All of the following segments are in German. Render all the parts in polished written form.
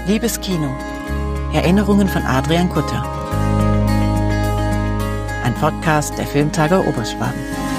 Liebes Kino. Erinnerungen von Adrian Kutter. Ein Podcast der Filmtage Oberschwaben.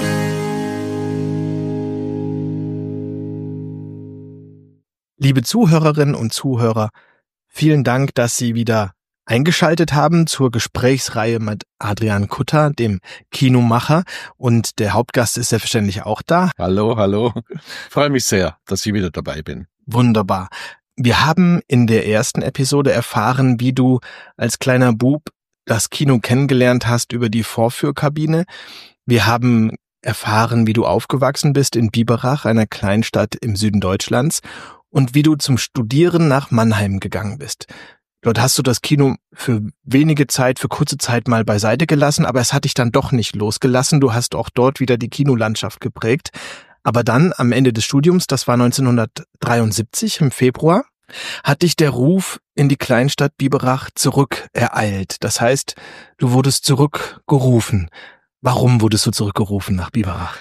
Liebe Zuhörerinnen und Zuhörer, vielen Dank, dass Sie wieder eingeschaltet haben zur Gesprächsreihe mit Adrian Kutter, dem Kinomacher. Und der Hauptgast ist selbstverständlich auch da. Hallo. Freue mich sehr, dass ich wieder dabei bin. Wunderbar. Wir haben in der ersten Episode erfahren, wie du als kleiner Bub das Kino kennengelernt hast über die Vorführkabine. Wir haben erfahren, wie du aufgewachsen bist in Biberach, einer Kleinstadt im Süden Deutschlands, und wie du zum Studieren nach Mannheim gegangen bist. Dort hast du das Kino für kurze Zeit mal beiseite gelassen, aber es hat dich dann doch nicht losgelassen. Du hast auch dort wieder die Kinolandschaft geprägt. Aber dann, am Ende des Studiums, das war 1973 im Februar, hat dich der Ruf in die Kleinstadt Biberach zurückereilt. Das heißt, du wurdest zurückgerufen. Warum wurdest du zurückgerufen nach Biberach?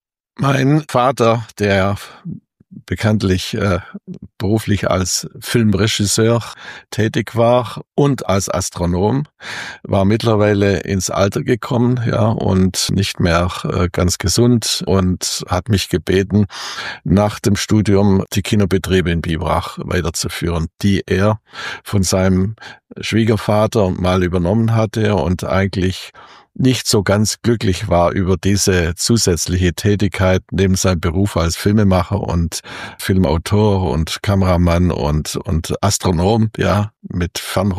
Mein Vater, der bekanntlich beruflich als Filmregisseur tätig war und als Astronom, war mittlerweile ins Alter gekommen, ja, und nicht mehr ganz gesund, und hat mich gebeten, nach dem Studium die Kinobetriebe in Biberach weiterzuführen, die er von seinem Schwiegervater mal übernommen hatte und eigentlich nicht so ganz glücklich war über diese zusätzliche Tätigkeit neben seinem Beruf als Filmemacher und Filmautor und Kameramann und Astronom, ja, mit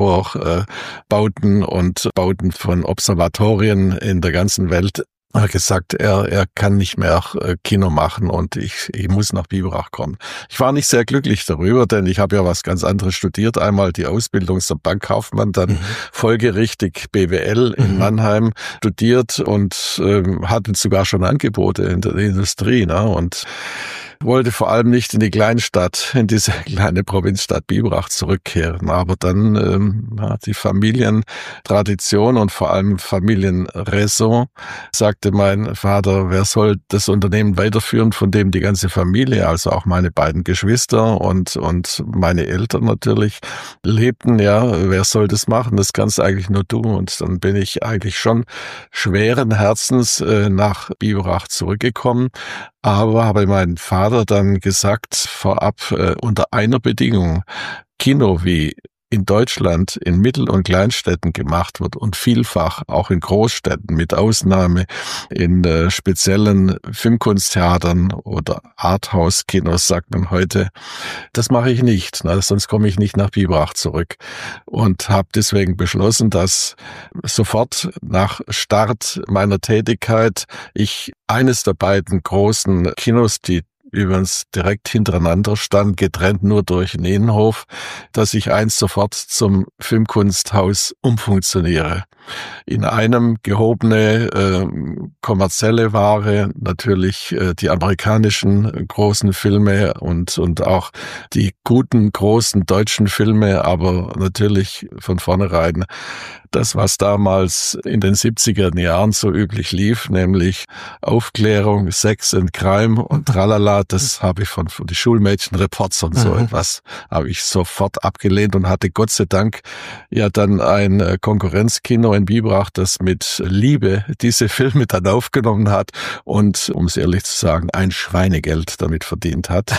Fernrohrbauten und Bauten von Observatorien in der ganzen Welt. Er hat gesagt, er kann nicht mehr Kino machen und ich muss nach Biberach kommen. Ich war nicht sehr glücklich darüber, denn ich habe ja was ganz anderes studiert. Einmal die Ausbildung zum Bankkaufmann, dann folgerichtig BWL in Mannheim studiert und hatte sogar schon Angebote in der Industrie, ne? Und wollte vor allem nicht in die Kleinstadt, in diese kleine Provinzstadt Biberach zurückkehren. Aber dann die Familientradition und vor allem Familienraison, sagte mein Vater, wer soll das Unternehmen weiterführen, von dem die ganze Familie, also auch meine beiden Geschwister und meine Eltern natürlich lebten. Ja, wer soll das machen? Das kannst eigentlich nur du. Und dann bin ich eigentlich schon schweren Herzens nach Biberach zurückgekommen. Aber habe meinen Vater dann gesagt, vorab unter einer Bedingung: Kino wie in Deutschland in Mittel- und Kleinstädten gemacht wird und vielfach auch in Großstädten, mit Ausnahme in speziellen Filmkunsttheatern oder Arthouse-Kinos, sagt man heute, das mache ich nicht, sonst komme ich nicht nach Biberach zurück. Und habe deswegen beschlossen, dass sofort nach Start meiner Tätigkeit ich eines der beiden großen Kinos, die übrigens direkt hintereinander stand, getrennt nur durch einen Innenhof, dass ich eins sofort zum Filmkunsthaus umfunktioniere. In einem gehobene kommerzielle Ware, natürlich die amerikanischen großen Filme und auch die guten, großen deutschen Filme, aber natürlich von vornherein das, was damals in den 70er Jahren so üblich lief, nämlich Aufklärung, Sex and Crime und tralala, das habe ich von die Schulmädchenreports und so etwas, habe ich sofort abgelehnt und hatte Gott sei Dank ja dann ein Konkurrenzkino in Biberach, das mit Liebe diese Filme dann aufgenommen hat und, um es ehrlich zu sagen, ein Schweinegeld damit verdient hat.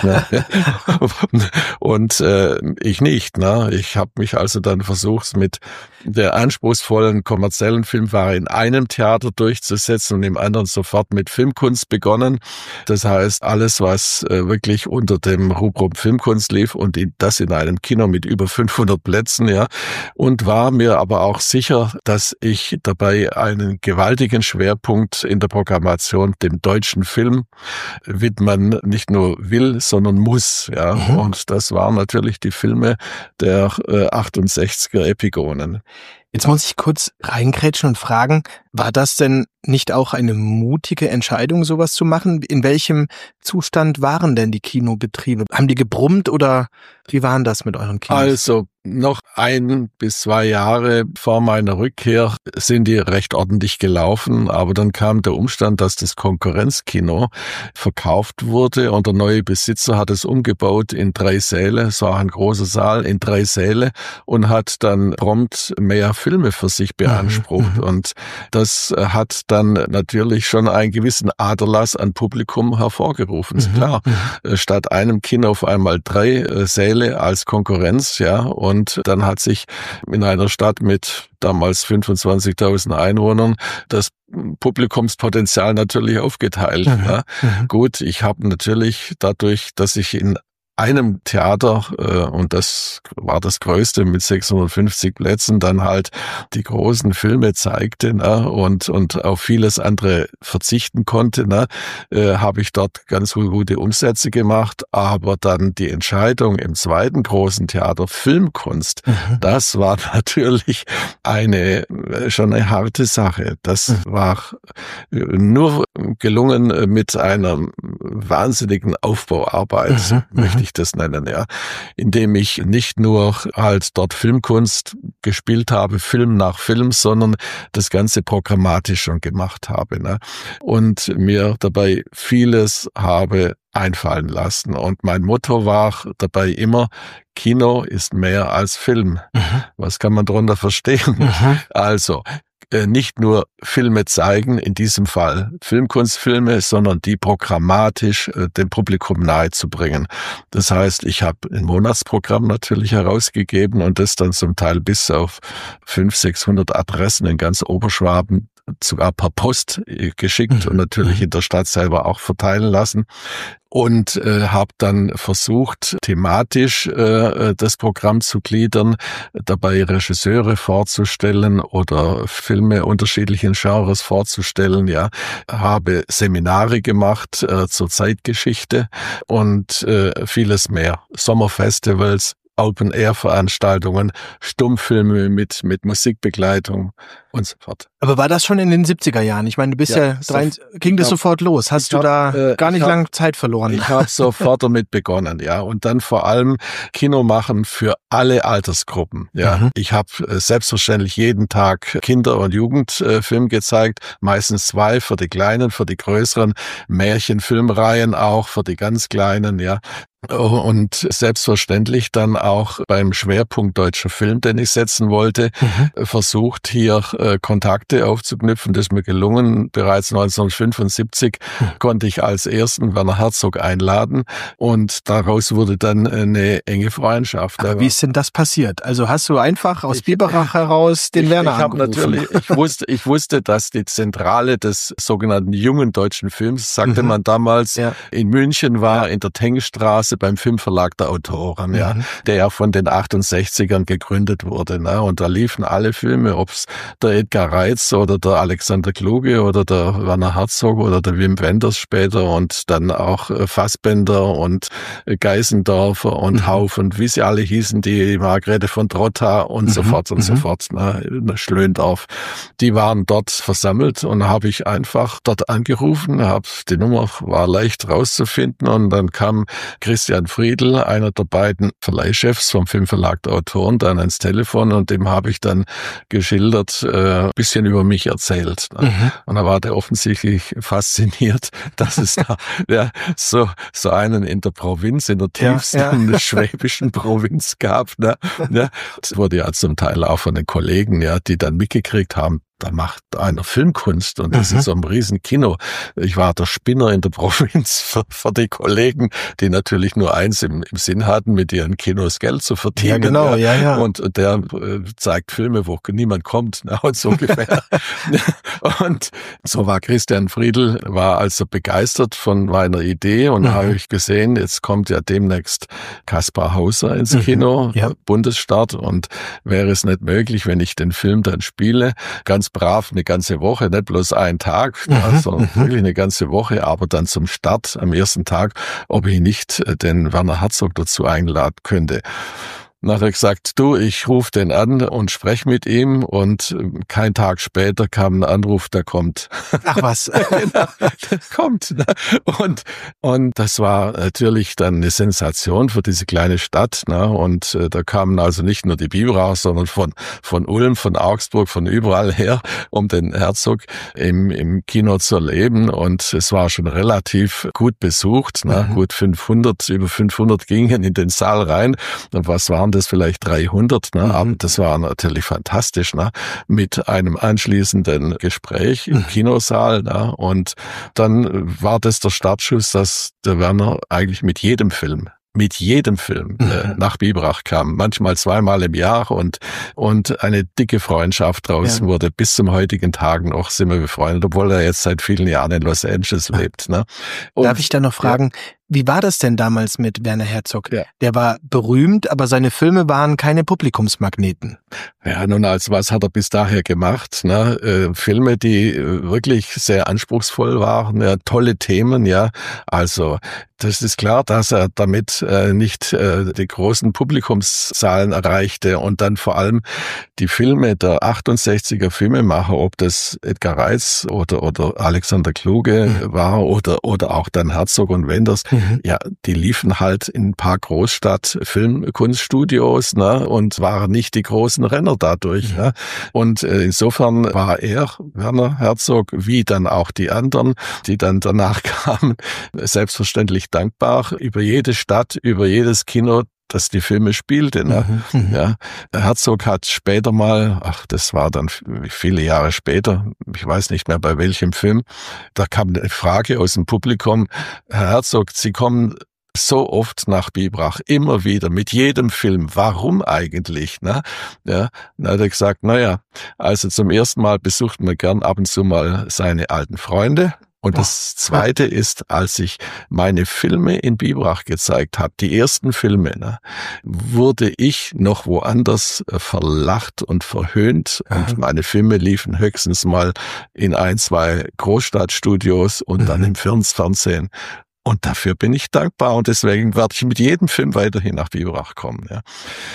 Und ich nicht. Ich habe mich also dann versucht, mit der anspruchsvollen kommerziellen Filmware in einem Theater durchzusetzen und im anderen sofort mit Filmkunst begonnen. Das heißt, alles, was wirklich unter dem Rubrum Filmkunst lief, und das in einem Kino mit über 500 Plätzen, ja, und war mir aber auch sicher, dass ich dabei einen gewaltigen Schwerpunkt in der Programmation dem deutschen Film widmen nicht nur will, sondern muss, ja. Und das waren natürlich die Filme der 68er Epigonen. Jetzt muss ich kurz reingrätschen und fragen, war das denn nicht auch eine mutige Entscheidung, sowas zu machen? In welchem Zustand waren denn die Kinobetriebe? Haben die gebrummt oder wie waren das mit euren Kinos? Also noch 1 bis 2 Jahre vor meiner Rückkehr sind die recht ordentlich gelaufen, aber dann kam der Umstand, dass das Konkurrenzkino verkauft wurde und der neue Besitzer hat es umgebaut in 3 Säle, es war ein großer Saal in 3 Säle und hat dann prompt mehr Filme für sich beansprucht und das hat dann natürlich schon einen gewissen Aderlass an Publikum hervorgerufen. Klar, statt einem Kino auf einmal 3 Säle als Konkurrenz, ja, und dann hat sich in einer Stadt mit damals 25.000 Einwohnern das Publikumspotenzial natürlich aufgeteilt. Ja. Gut, ich habe natürlich dadurch, dass ich in einem Theater, und das war das größte mit 650 Plätzen, dann halt die großen Filme zeigte, ne, und auf vieles andere verzichten konnte, ne, habe ich dort ganz gute Umsätze gemacht, aber dann die Entscheidung im zweiten großen Theater Filmkunst, das war natürlich schon eine harte Sache. Das war nur gelungen mit einer wahnsinnigen Aufbauarbeit, möchte ich das nennen, ja, indem ich nicht nur halt dort Filmkunst gespielt habe, Film nach Film, sondern das Ganze programmatisch schon gemacht habe, ne, und mir dabei vieles habe einfallen lassen. Und mein Motto war dabei immer, Kino ist mehr als Film. Was kann man darunter verstehen? Also, nicht nur Filme zeigen, in diesem Fall Filmkunstfilme, sondern die programmatisch dem Publikum nahezubringen. Das heißt, ich habe ein Monatsprogramm natürlich herausgegeben und das dann zum Teil bis auf 500, 600 Adressen in ganz Oberschwaben sogar per Post geschickt und natürlich in der Stadt selber auch verteilen lassen. Und habe dann versucht, thematisch das Programm zu gliedern, dabei Regisseure vorzustellen oder Filme unterschiedlichen Genres vorzustellen. Ja, habe Seminare gemacht zur Zeitgeschichte und vieles mehr. Sommerfestivals, Open-Air-Veranstaltungen, Stummfilme mit Musikbegleitung und so fort. Aber war das schon in den 70er Jahren? Ich meine, du bist ging das sofort los? Hast du da gar nicht lange Zeit verloren? Ich habe sofort damit begonnen, ja. Und dann vor allem Kino machen für alle Altersgruppen, ja. Ich habe selbstverständlich jeden Tag Kinder- und Jugendfilm gezeigt, meistens 2 für die Kleinen, für die Größeren, Märchenfilmreihen auch für die ganz Kleinen, ja. Und selbstverständlich dann auch beim Schwerpunkt deutscher Film, den ich setzen wollte, versucht hier Kontakte aufzuknüpfen. Das ist mir gelungen. Bereits 1975 konnte ich als ersten Werner Herzog einladen und daraus wurde dann eine enge Freundschaft. Aber wie ist denn das passiert? Also hast du einfach aus Biberach heraus den Werner angerufen? Ich wusste, dass die Zentrale des sogenannten jungen deutschen Films, sagte man damals, in München war, in der Tengstraße beim Filmverlag der Autoren, ja, der ja von den 68ern gegründet wurde, ne, und da liefen alle Filme, ob's der Edgar Reitz oder der Alexander Kluge oder der Werner Herzog oder der Wim Wenders später und dann auch Fassbender und Geisendorfer und Hauf und wie sie alle hießen, die Margrethe von Trotta und so fort und so fort, ne, Schlöndorff, die waren dort versammelt und habe ich einfach dort angerufen, die Nummer war leicht rauszufinden und dann kam Christian Friedl, einer der beiden Verleihchefs vom Filmverlag der Autoren, dann ans Telefon und dem habe ich dann geschildert, bisschen über mich erzählt. Und da war der offensichtlich fasziniert, dass es da so einen in der Provinz, in der tiefsten schwäbischen Provinz gab. Ne? Das wurde ja zum Teil auch von den Kollegen, ja, die dann mitgekriegt haben, da macht einer Filmkunst und das ist so ein Riesen-Kino. Ich war der Spinner in der Provinz für die Kollegen, die natürlich nur eins im Sinn hatten, mit ihren Kinos Geld zu verdienen. Ja, genau, ja. Und der zeigt Filme, wo niemand kommt, und so ungefähr. Und so war Christian Friedl, war also begeistert von meiner Idee und habe ich gesehen, jetzt kommt ja demnächst Kaspar Hauser ins Kino, Bundesstart, und wäre es nicht möglich, wenn ich den Film dann spiele, ganz brav eine ganze Woche, nicht bloß einen Tag, sondern wirklich eine ganze Woche, aber dann zum Start am ersten Tag, ob ich nicht den Werner Herzog dazu einladen könnte. Dann hat er gesagt, du, ich rufe den an und spreche mit ihm, und kein Tag später kam ein Anruf, der kommt. Ach was. Genau, der kommt. Ne? Und das war natürlich dann eine Sensation für diese kleine Stadt. Ne? Und da kamen also nicht nur die Biberer, sondern von Ulm, von Augsburg, von überall her, um den Herzog im Kino zu erleben. Und es war schon relativ gut besucht. Ne? Gut 500, über 500 gingen in den Saal rein. Und was waren das? Vielleicht 300. Ne? Aber das war natürlich fantastisch. Ne? Mit einem anschließenden Gespräch im Kinosaal. Ne? Und dann war das der Startschuss, dass der Werner eigentlich mit jedem Film nach Biberach kam, manchmal zweimal im Jahr, und eine dicke Freundschaft draus wurde. Bis zum heutigen Tag noch sind wir befreundet, obwohl er jetzt seit vielen Jahren in Los Angeles lebt. Ne? Darf ich da noch fragen, wie war das denn damals mit Werner Herzog? Ja. Der war berühmt, aber seine Filme waren keine Publikumsmagneten. Ja, nun, also was hat er bis daher gemacht? Ne? Filme, die wirklich sehr anspruchsvoll waren, ja, tolle Themen, ja. Also das ist klar, dass er damit nicht die großen Publikumszahlen erreichte, und dann vor allem die Filme der 68er Filmemacher, ob das Edgar Reitz oder Alexander Kluge war oder auch dann Herzog und Wenders, ja, die liefen halt in ein paar Großstadt-Filmkunststudios, ne, und waren nicht die großen Renner dadurch. Ne? Und insofern war er, Werner Herzog, wie dann auch die anderen, die dann danach kamen, selbstverständlich dankbar über jede Stadt, über jedes Kino, dass die Filme spielte. Ne? Ja, Herzog hat später mal, das war dann viele Jahre später, ich weiß nicht mehr bei welchem Film, da kam eine Frage aus dem Publikum: Herr Herzog, Sie kommen so oft nach Biberach, immer wieder, mit jedem Film. Warum eigentlich? Ne? Ja, dann hat er gesagt, also zum ersten Mal besucht man gern ab und zu mal seine alten Freunde. Und das Zweite ist, als ich meine Filme in Biberach gezeigt habe, die ersten Filme, ne, wurde ich noch woanders verlacht und verhöhnt. Und meine Filme liefen höchstens mal in 1, 2 Großstadtstudios und dann im Fernsehen. Und dafür bin ich dankbar, und deswegen werde ich mit jedem Film weiterhin nach Biberach kommen. Ja.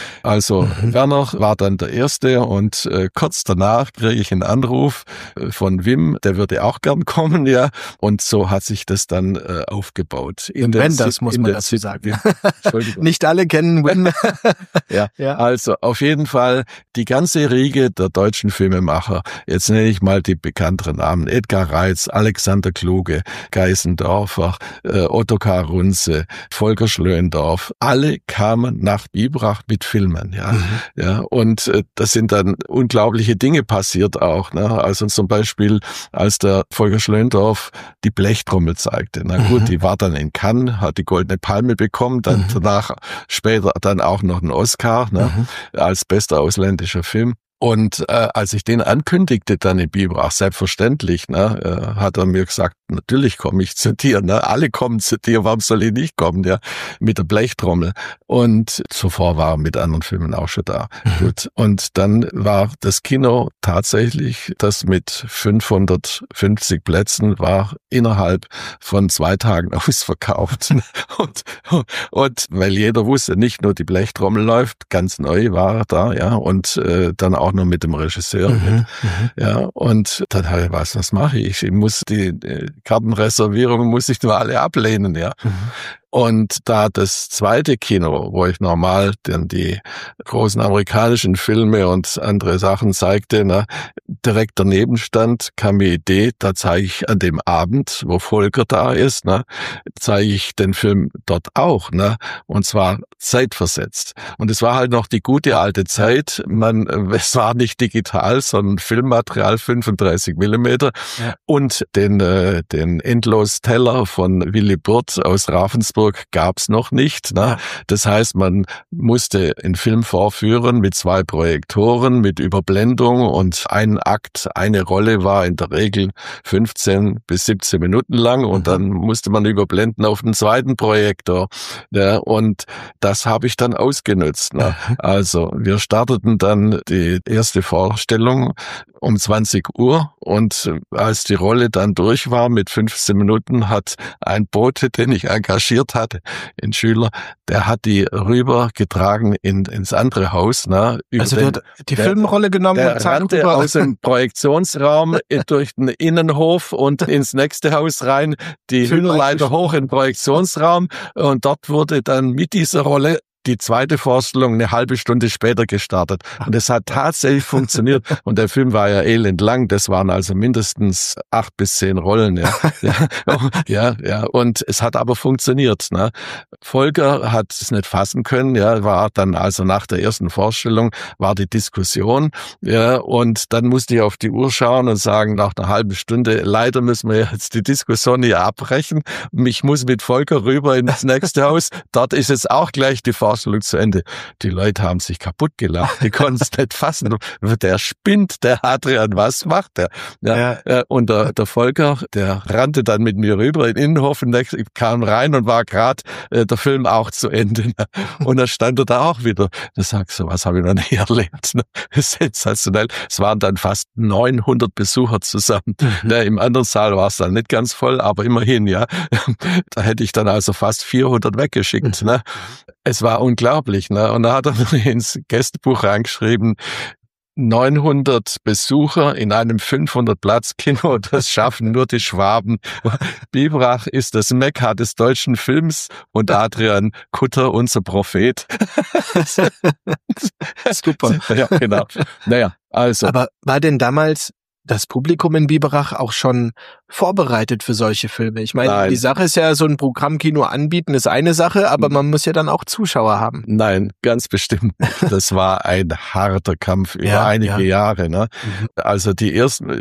Also Werner war dann der Erste, und kurz danach kriege ich einen Anruf von Wim, der würde auch gern kommen, ja. Und so hat sich das dann aufgebaut. Wenders muss man dazu sagen. Entschuldigung. Nicht alle kennen Wim. Ja, also auf jeden Fall die ganze Riege der deutschen Filmemacher. Jetzt nenne ich mal die bekannteren Namen: Edgar Reitz, Alexander Kluge, Geisendorfer, Ottokar Runze, Volker Schlöndorff, alle kamen nach Biberach mit Filmen, ja. Ja, und das sind dann unglaubliche Dinge passiert auch, ne? Also zum Beispiel, als der Volker Schlöndorff die Blechtrommel zeigte, na gut, die war dann in Cannes, hat die Goldene Palme bekommen, dann danach später dann auch noch einen Oscar, ne? Als bester ausländischer Film. Und als ich den ankündigte dann in Biberach, selbstverständlich, ne, hat er mir gesagt, natürlich komme ich zu dir, ne, alle kommen zu dir, warum soll ich nicht kommen, ja, mit der Blechtrommel. Und zuvor war er mit anderen Filmen auch schon da. Gut. Und dann war das Kino tatsächlich, das mit 550 Plätzen war, innerhalb von 2 Tagen ausverkauft. Und weil jeder wusste, nicht nur die Blechtrommel läuft, ganz neu war er da, ja, und dann auch noch mit dem Regisseur. Ja, und dann habe ich, was mache ich? Ich muss die Kartenreservierungen muss ich nur alle ablehnen, ja. Und da das zweite Kino, wo ich normal dann die großen amerikanischen Filme und andere Sachen zeigte, ne, direkt daneben stand, kam die Idee, da zeige ich an dem Abend, wo Volker da ist, ne, zeige ich den Film dort auch, ne, und zwar zeitversetzt. Und es war halt noch die gute alte Zeit, es war nicht digital, sondern Filmmaterial 35 Millimeter und den Endlos-Teller von Willy Burt aus Ravensburg gab's noch nicht. Ne? Das heißt, man musste einen Film vorführen mit 2 Projektoren, mit Überblendung, und ein Akt, eine Rolle war in der Regel 15 bis 17 Minuten lang, und dann musste man überblenden auf den zweiten Projektor. Ja, und das habe ich dann ausgenutzt. Ne? Also wir starteten dann die erste Vorstellung um 20 Uhr, und als die Rolle dann durch war mit 15 Minuten, hat ein Bote, den ich engagiert geheiratet hatte, ein Schüler, der hat die rübergetragen ins andere Haus. Ne, also der hat die Filmrolle genommen und rannte aus dem Projektionsraum durch den Innenhof und ins nächste Haus rein, die Hühnerleiter hoch in den Projektionsraum, und dort wurde dann mit dieser Rolle die zweite Vorstellung eine halbe Stunde später gestartet. Und es hat tatsächlich funktioniert. Und der Film war ja elendlang. Das waren also mindestens 8 bis 10 Rollen. Ja. Und es hat aber funktioniert. Ne? Volker hat es nicht fassen können. Ja, war dann also nach der ersten Vorstellung war die Diskussion. Ja, und dann musste ich auf die Uhr schauen und sagen, nach einer halben Stunde, leider müssen wir jetzt die Diskussion hier abbrechen. Ich muss mit Volker rüber ins nächste Haus. Dort ist jetzt auch gleich die Vorstellung zu Ende. Die Leute haben sich kaputt gelacht. Die konnten es nicht fassen. Der spinnt, der Adrian, was macht der? Ja. Und der Volker, der rannte dann mit mir rüber in den Innenhof und kam rein und war gerade der Film auch zu Ende. Und dann stand er da auch wieder. Da sagst du, was habe ich noch nie erlebt? Sensationell. Es waren dann fast 900 Besucher zusammen. Im anderen Saal war es dann nicht ganz voll, aber immerhin, ja. Da hätte ich dann also fast 400 weggeschickt. Ne? Es war unglaublich, ne? Und da hat er ins Gästebuch reingeschrieben, 900 Besucher in einem 500-Platz-Kino, das schaffen nur die Schwaben. Biberach ist das Mekka des deutschen Films und Adrian Kutter unser Prophet. Super. Ja, genau. Naja, also. Aber war denn damals das Publikum in Biberach auch schon vorbereitet für solche Filme? Ich meine, die Sache ist ja, so ein Programmkino anbieten ist eine Sache, aber man muss ja dann auch Zuschauer haben. Nein, ganz bestimmt. Das war ein harter Kampf über einige Jahre. Ne? Also die ersten,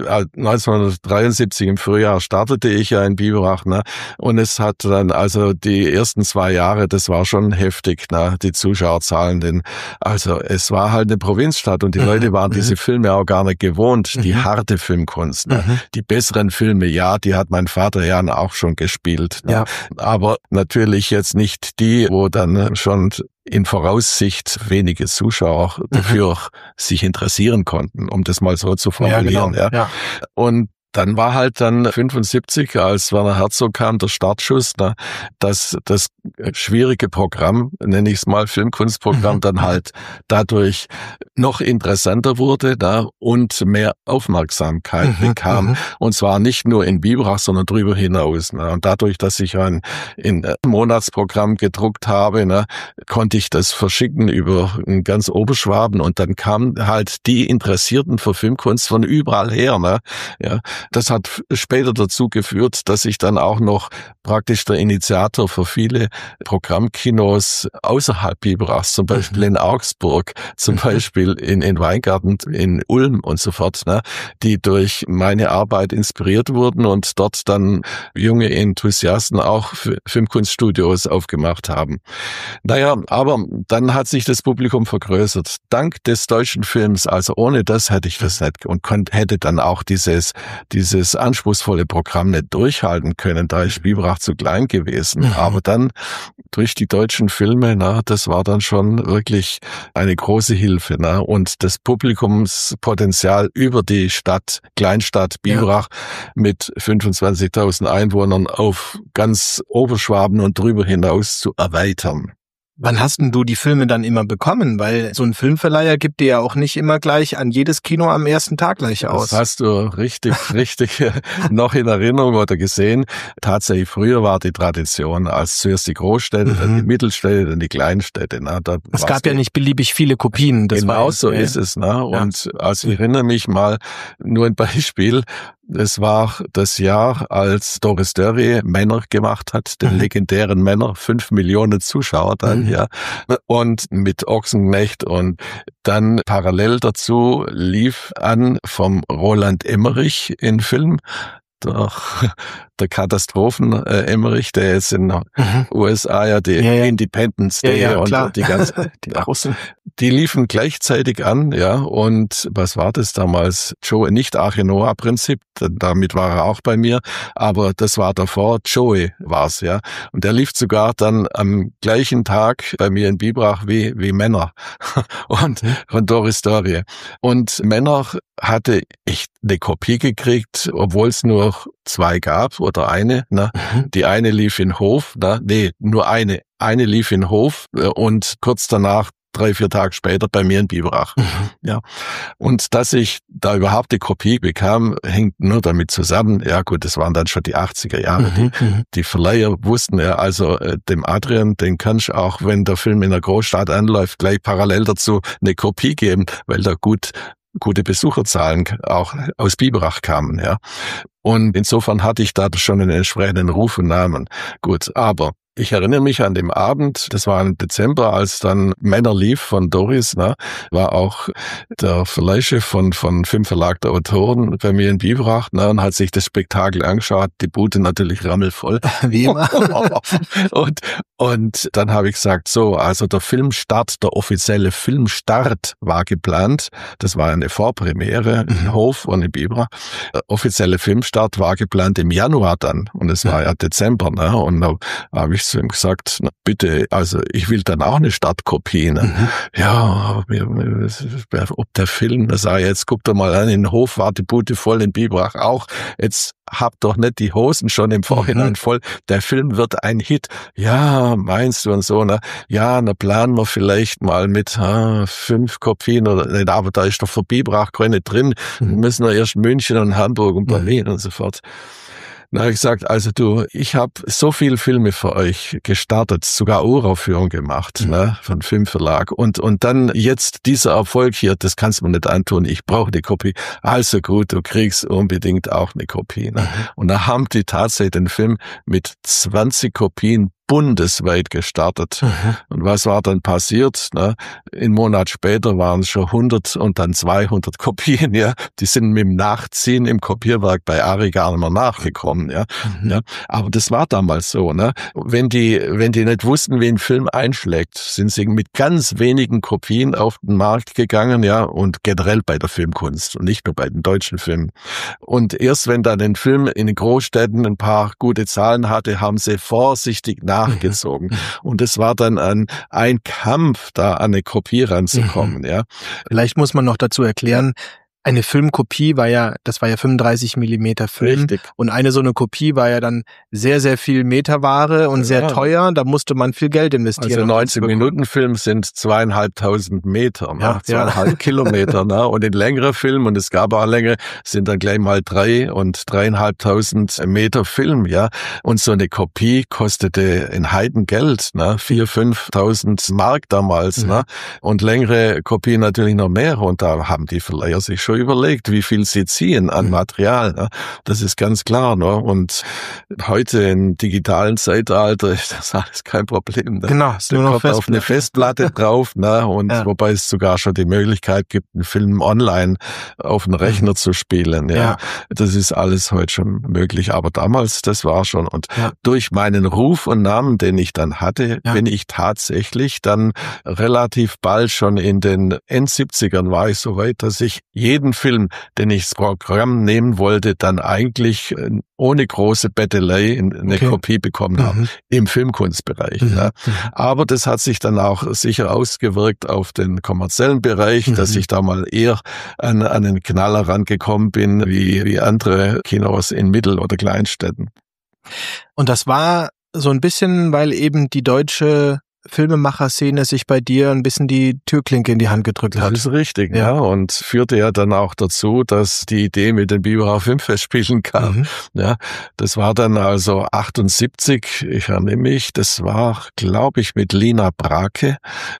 1973 im Frühjahr startete ich ja in Biberach, ne? Und es hat dann, also die ersten 2 Jahre, das war schon heftig, ne? Die Zuschauerzahlen, denn also es war halt eine Provinzstadt und die Leute waren diese Filme auch gar nicht gewohnt, die harte Filmkunst. Ne? Die besseren Filme, ja, die hat mein Vater ja auch schon gespielt. Ne? Ja. Aber natürlich jetzt nicht die, wo dann schon in Voraussicht wenige Zuschauer dafür sich interessieren konnten, um das mal so zu formulieren. Ja, genau. Ja. Und dann war halt dann 75, als Werner Herzog kam, der Startschuss, ne, dass das schwierige Programm, nenne ich es mal, Filmkunstprogramm, dann halt dadurch noch interessanter wurde, ne, und mehr Aufmerksamkeit bekam. Und zwar nicht nur in Biberach, sondern drüber hinaus. Ne. Und dadurch, dass ich ein Monatsprogramm gedruckt habe, ne, konnte ich das verschicken über ganz Oberschwaben. Und dann kamen halt die Interessierten für Filmkunst von überall her. Ne, ja. Das hat später dazu geführt, dass ich dann auch noch praktisch der Initiator für viele Programmkinos außerhalb Biberachs, zum Beispiel in Augsburg, zum Beispiel in Weingarten, in Ulm und so fort, ne, die durch meine Arbeit inspiriert wurden und dort dann junge Enthusiasten auch für Filmkunststudios aufgemacht haben. Naja, aber dann hat sich das Publikum vergrößert. Dank des deutschen Films, also ohne das hätte ich das nicht und hätte dann auch dieses anspruchsvolle Programm nicht durchhalten können, da ist Biberach zu klein gewesen. Aber dann durch die deutschen Filme, na, das war dann schon wirklich eine große Hilfe. Na, und das Publikumspotenzial über die Kleinstadt Biberach mit 25.000 Einwohnern auf ganz Oberschwaben und drüber hinaus zu erweitern. Wann hast denn du die Filme dann immer bekommen? Weil so ein Filmverleiher gibt dir ja auch nicht immer gleich an jedes Kino am ersten Tag gleich aus. Das hast du richtig noch in Erinnerung oder gesehen. Tatsächlich, früher war die Tradition, als zuerst die Großstädte, dann die Mittelstädte, dann die Kleinstädte. Ne? Es gab ja nicht beliebig viele Kopien. Das genau so ist es. Ne? Und also ich erinnere mich mal, nur ein Beispiel, es war das Jahr, als Doris Dörrie Männer gemacht hat, den legendären Männer, 5 Millionen Zuschauer dann, ja. Und mit Ochsenknecht und dann parallel dazu lief an vom Roland Emmerich in Film, der Katastrophen-Emmerich, der jetzt in den USA ja die Independence Day und die ganze, die Russen. Die liefen gleichzeitig an, ja, und was war das damals? Joey, nicht Arche Noah Prinzip, damit war er auch bei mir, aber das war davor, Joey war's, ja. Und der lief sogar dann am gleichen Tag bei mir in Biberach wie Männer und von Doris Dörrie. Und Männer hatte ich eine Kopie gekriegt, obwohl es nur 2 gab oder eine, ne? Die eine lief in Hof, ne? Nee, nur eine. Eine lief in Hof und kurz danach 3-4 Tage später bei mir in Biberach. Ja. Und dass ich da überhaupt die Kopie bekam, hängt nur damit zusammen. Ja gut, das waren dann schon die 80er Jahre. Die Verleiher wussten ja, also dem Adrian, den kannst du auch, wenn der Film in der Großstadt anläuft, gleich parallel dazu eine Kopie geben, weil da gute Besucherzahlen auch aus Biberach kamen, ja. Und insofern hatte ich da schon einen entsprechenden Ruf und Namen. Gut, aber ich erinnere mich an dem Abend, das war im Dezember, als dann Männer lief von Doris, ne, war auch der Verleihchef von Filmverlag der Autoren bei mir in Biberach, ne, und hat sich das Spektakel angeschaut, die Bude natürlich rammelvoll. Wie immer. Und dann habe ich gesagt, so, also der Filmstart, der offizielle Filmstart war geplant. Das war eine Vorpremiere in Hof und in Biberach. Der offizielle Filmstart war geplant im Januar dann. Und es war ja Dezember, ne? Und da habe ich zu ihm gesagt, na, bitte, also ich will dann auch eine Startkopie. Ne? Ja, ob der Film, da sage ich, jetzt guckt er mal an, in Hof war die Bude voll, in Biberach auch. Jetzt habt doch nicht die Hosen schon im Vorhinein voll. Der Film wird ein Hit. Ja, meinst du und so, ne? Ja, na planen wir vielleicht mal mit 5 Kopien oder nicht, aber da ist doch für Biberach keine drin. Wir müssen ja erst München und Hamburg und Berlin und so fort. Na, ich gesagt, also du, ich habe so viele Filme für euch gestartet, sogar Uraufführung gemacht, ne, von Filmverlag. Und dann jetzt dieser Erfolg hier, das kannst du mir nicht antun, ich brauche eine Kopie. Also gut, du kriegst unbedingt auch eine Kopie. Ne? Und da haben die tatsächlich den Film mit 20 Kopien bundesweit gestartet. Und was war dann passiert? Ne? Einen Monat später waren es schon 100 und dann 200 Kopien. Ja, die sind mit dem Nachziehen im Kopierwerk bei Ari gar nicht mehr nachgekommen. Ja, ja. Aber das war damals so. Ne? Wenn die nicht wussten, wie ein Film einschlägt, sind sie mit ganz wenigen Kopien auf den Markt gegangen. Ja, und generell bei der Filmkunst und nicht nur bei den deutschen Filmen. Und erst wenn dann ein Film in den Großstädten ein paar gute Zahlen hatte, haben sie vorsichtig nachgezogen. Und es war dann ein Kampf, da an eine Kopie ranzukommen, ja. Vielleicht muss man noch dazu erklären, eine Filmkopie das war ja 35 Millimeter Film. Richtig. Und eine so eine Kopie war ja dann sehr, sehr viel Meterware und sehr teuer. Da musste man viel Geld investieren. Also 90-Minuten-Film sind 2.500 Meter, ne? 2,5 Kilometer, ne? Und in längere Film, und es gab auch längere, sind dann gleich mal 3 und 3.500 Meter Film, ja. Und so eine Kopie kostete ein Heidengeld, ne? 4.000, 5.000 Mark damals, ne? Und längere Kopien natürlich noch mehr. Und da haben die Verleiher sich schon überlegt, wie viel sie ziehen an Material. Ne? Das ist ganz klar. Ne? Und heute im digitalen Zeitalter ist das alles kein Problem. Ne? Genau, es nur noch auf eine Festplatte drauf. Ne? Und wobei es sogar schon die Möglichkeit gibt, einen Film online auf den Rechner zu spielen. Ja? Das ist alles heute schon möglich. Aber damals, das war schon. Und durch meinen Ruf und Namen, den ich dann hatte, bin ich tatsächlich dann relativ bald schon in den End-70ern war ich so weit, dass ich jeden Film, den ich ins Programm nehmen wollte, dann eigentlich ohne große Bettelei eine Kopie bekommen habe im Filmkunstbereich. Ne? Aber das hat sich dann auch sicher ausgewirkt auf den kommerziellen Bereich, dass ich da mal eher an einen Knaller rangekommen bin, wie andere Kinos in Mittel- oder Kleinstädten. Und das war so ein bisschen, weil eben die deutsche Filmemacher-Szene sich bei dir ein bisschen die Türklinke in die Hand gedrückt hat. Das ist richtig, ja. Und führte ja dann auch dazu, dass die Idee mit den Biberach Filmfestspielen kam. Ja, das war dann also 78, ich erinnere mich, das war, glaube ich, mit Lina Brake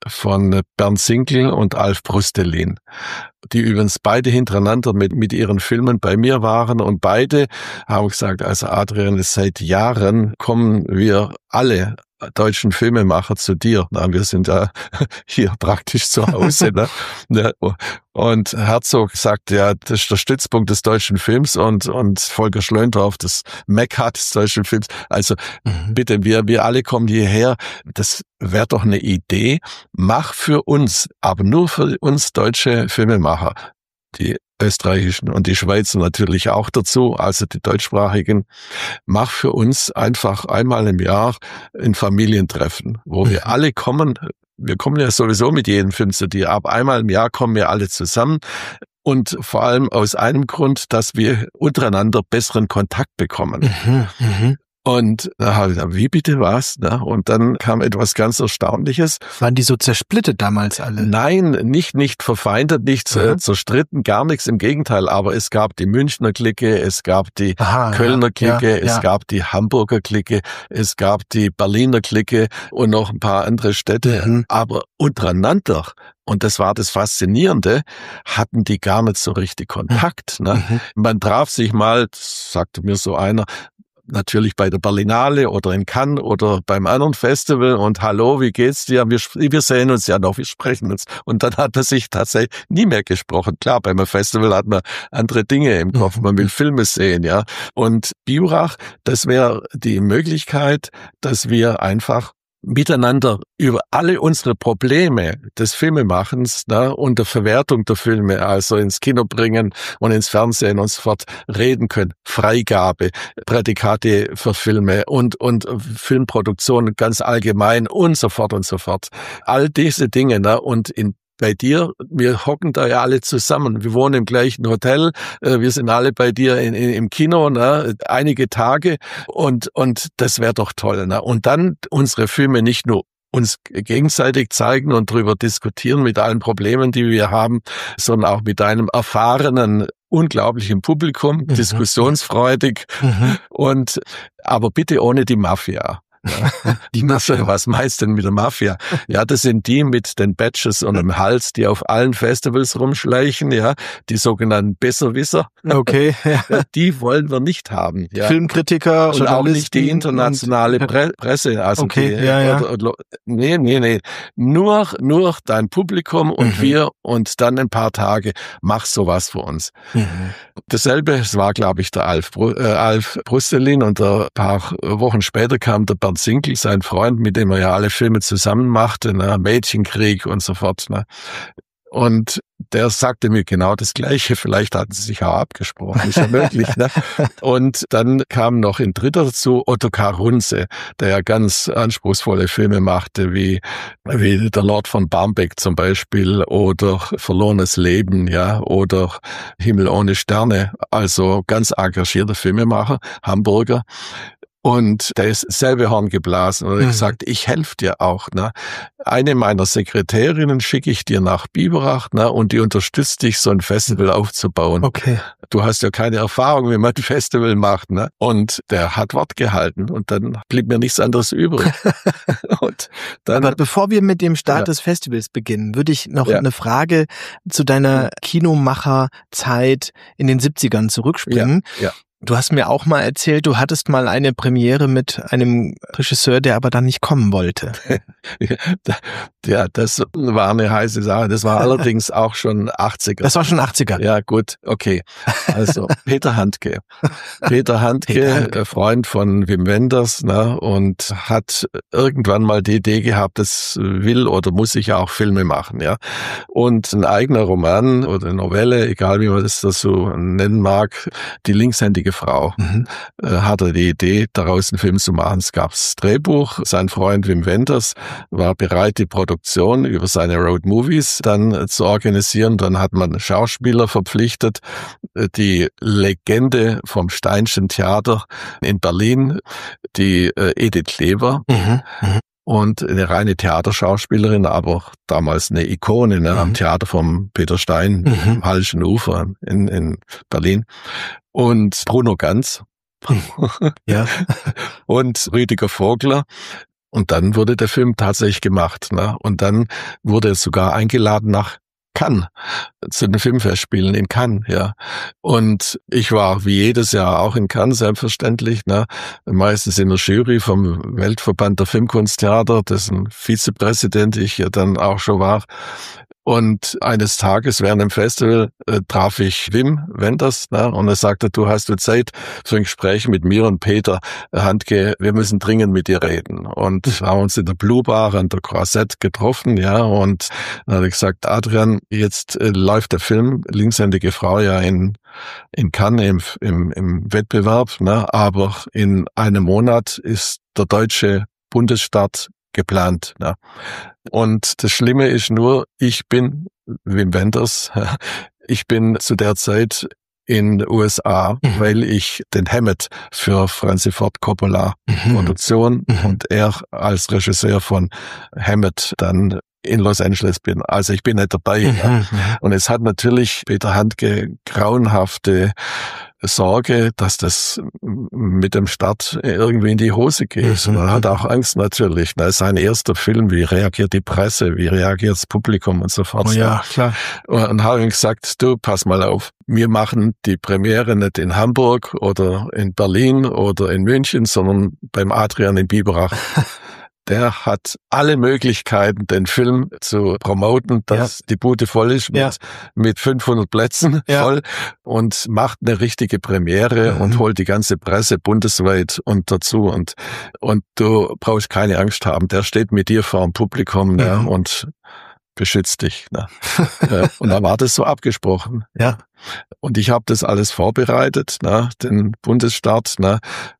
von Bernd Sinkel und Alf Brustelin, die übrigens beide hintereinander mit ihren Filmen bei mir waren, und beide haben gesagt, also Adrian, seit Jahren kommen wir alle deutschen Filmemacher zu dir. Wir sind ja hier praktisch zu Hause. Ne? Und Herzog sagt, ja, das ist der Stützpunkt des deutschen Films und Volker Schlöndorff, das Mekka des deutschen Films. Also bitte, wir alle kommen hierher. Das wäre doch eine Idee. Mach für uns, aber nur für uns deutsche Filmemacher, die österreichischen und die Schweizer natürlich auch dazu, also die deutschsprachigen, mach für uns einfach einmal im Jahr ein Familientreffen, wo wir alle kommen. Wir kommen ja sowieso mit jedem Film zu dir, aber einmal im Jahr kommen wir alle zusammen und vor allem aus einem Grund, dass wir untereinander besseren Kontakt bekommen. Und da habe ich gesagt, wie bitte was? Und dann kam etwas ganz Erstaunliches. Waren die so zersplittet damals alle? Nein, nicht verfeindet, nicht zerstritten, gar nichts, im Gegenteil. Aber es gab die Münchner Clique, es gab die Kölner Clique, es gab die Hamburger Clique, es gab die Berliner Clique und noch ein paar andere Städte. Aber untereinander, und das war das Faszinierende, hatten die gar nicht so richtig Kontakt. Man traf sich mal, sagte mir so einer, natürlich bei der Berlinale oder in Cannes oder beim anderen Festival und hallo, wie geht's dir? Wir sehen uns ja noch, wir sprechen uns. Und dann hat man sich tatsächlich nie mehr gesprochen. Klar, beim Festival hat man andere Dinge im Kopf, man will Filme sehen, ja. Und Biurach, das wäre die Möglichkeit, dass wir einfach miteinander über alle unsere Probleme des Filmemachens und der Verwertung der Filme, also ins Kino bringen und ins Fernsehen und so fort reden können. Freigabe, Prädikate für Filme und Filmproduktion ganz allgemein und so fort und so fort. All diese Dinge, und bei dir, wir hocken da ja alle zusammen. Wir wohnen im gleichen Hotel, wir sind alle bei dir im Kino, einige Tage und das wäre doch toll. Und dann unsere Filme nicht nur uns gegenseitig zeigen und drüber diskutieren mit allen Problemen, die wir haben, sondern auch mit einem erfahrenen, unglaublichen Publikum, diskussionsfreudig aber bitte ohne die Mafia. Ja. Die Mafia, was meinst du denn mit der Mafia? Ja, das sind die mit den Badges und dem Hals, die auf allen Festivals rumschleichen, ja, die sogenannten Besserwisser. Okay. Ja, die wollen wir nicht haben. Ja. Filmkritiker und auch nicht die internationale Presse. Also okay, nee. Nur dein Publikum und wir und dann ein paar Tage mach sowas für uns. Dasselbe, es war, glaube ich, der Alf Brustelin und ein paar Wochen später kam der Bernd Sinkel, sein Freund, mit dem er ja alle Filme zusammen machte, Mädchenkrieg und so fort. Und der sagte mir genau das Gleiche. Vielleicht hatten sie sich auch abgesprochen, ist ja möglich. Und dann kam noch ein dritter dazu, Ottokar Runse, der ja ganz anspruchsvolle Filme machte, wie Der Lord von Barmbek zum Beispiel oder Verlorenes Leben, ja, oder Himmel ohne Sterne. Also ganz engagierter Filmemacher, Hamburger. Und der ist selbe Horn geblasen und hat gesagt, ich helfe dir auch. Eine meiner Sekretärinnen schicke ich dir nach Biberach und die unterstützt dich, so ein Festival aufzubauen. Okay. Du hast ja keine Erfahrung, wie man ein Festival macht. Und der hat Wort gehalten und dann blieb mir nichts anderes übrig. Und dann, aber bevor wir mit dem Start des Festivals beginnen, würde ich noch eine Frage zu deiner Kinomacherzeit in den 70ern zurückspringen. Ja. Du hast mir auch mal erzählt, du hattest mal eine Premiere mit einem Regisseur, der aber dann nicht kommen wollte. Ja, das war eine heiße Sache. Das war allerdings auch schon 80er. Das war schon 80er? Ja, gut, okay. Also Peter Handke. Peter Handke, Freund von Wim Wenders, und hat irgendwann mal die Idee gehabt, das will oder muss ich auch Filme machen, ja. Und ein eigener Roman oder Novelle, egal wie man das so nennen mag, Die linkshändige Frau, hatte die Idee, daraus einen Film zu machen. Es gab das Drehbuch, sein Freund Wim Wenders war bereit, die Produktion über seine Road Movies dann zu organisieren. Dann hat man Schauspieler verpflichtet, die Legende vom Steinschen Theater in Berlin, die Edith Klever, und eine reine Theaterschauspielerin, aber damals eine Ikone am Theater vom Peter Stein, am Hallischen Ufer in Berlin. Und Bruno Ganz ja. und Rüdiger Vogler. Und dann wurde der Film tatsächlich gemacht. Und dann wurde er sogar eingeladen nach Cannes, zu den Filmfestspielen in Cannes, ja. Und ich war wie jedes Jahr auch in Cannes, selbstverständlich, ne, meistens in der Jury vom Weltverband der Filmkunsttheater, dessen Vizepräsident ich ja dann auch schon war. Und eines Tages während dem Festival traf ich Wim Wenders, ne, und er sagte, du hast Zeit für ein Gespräch mit mir und Peter Handke, wir müssen dringend mit dir reden. Und haben uns in der Blue Bar an der Croisette getroffen, ja, und dann hat er gesagt, Adrian, jetzt läuft der Film Linkshändige Frau ja in Cannes im Wettbewerb, ne, aber in einem Monat ist der deutsche Bundesstart geplant. Ne. Und das Schlimme ist nur, ich bin Wim Wenders, ich bin zu der Zeit in den USA, weil ich den Hammett für Francis Ford Coppola Produktion und er als Regisseur von Hammett dann in Los Angeles bin. Also ich bin nicht dabei. Ja. Und es hat natürlich Peter Handke grauenhafte Sorge, dass das mit dem Start irgendwie in die Hose geht. Und er hat auch Angst natürlich. Das ist sein erster Film. Wie reagiert die Presse? Wie reagiert das Publikum und so fort? Oh ja, klar. Und habe ihm gesagt, du, pass mal auf. Wir machen die Premiere nicht in Hamburg oder in Berlin oder in München, sondern beim Adrian in Biberach. Der hat alle Möglichkeiten, den Film zu promoten, dass die Bude voll ist mit 500 Plätzen voll und macht eine richtige Premiere und holt die ganze Presse bundesweit und dazu und du brauchst keine Angst haben. Der steht mit dir vor dem Publikum und beschützt dich. Ne? Und da war das so abgesprochen. Ja. Und ich habe das alles vorbereitet, ne? Den Bundesstart, ne?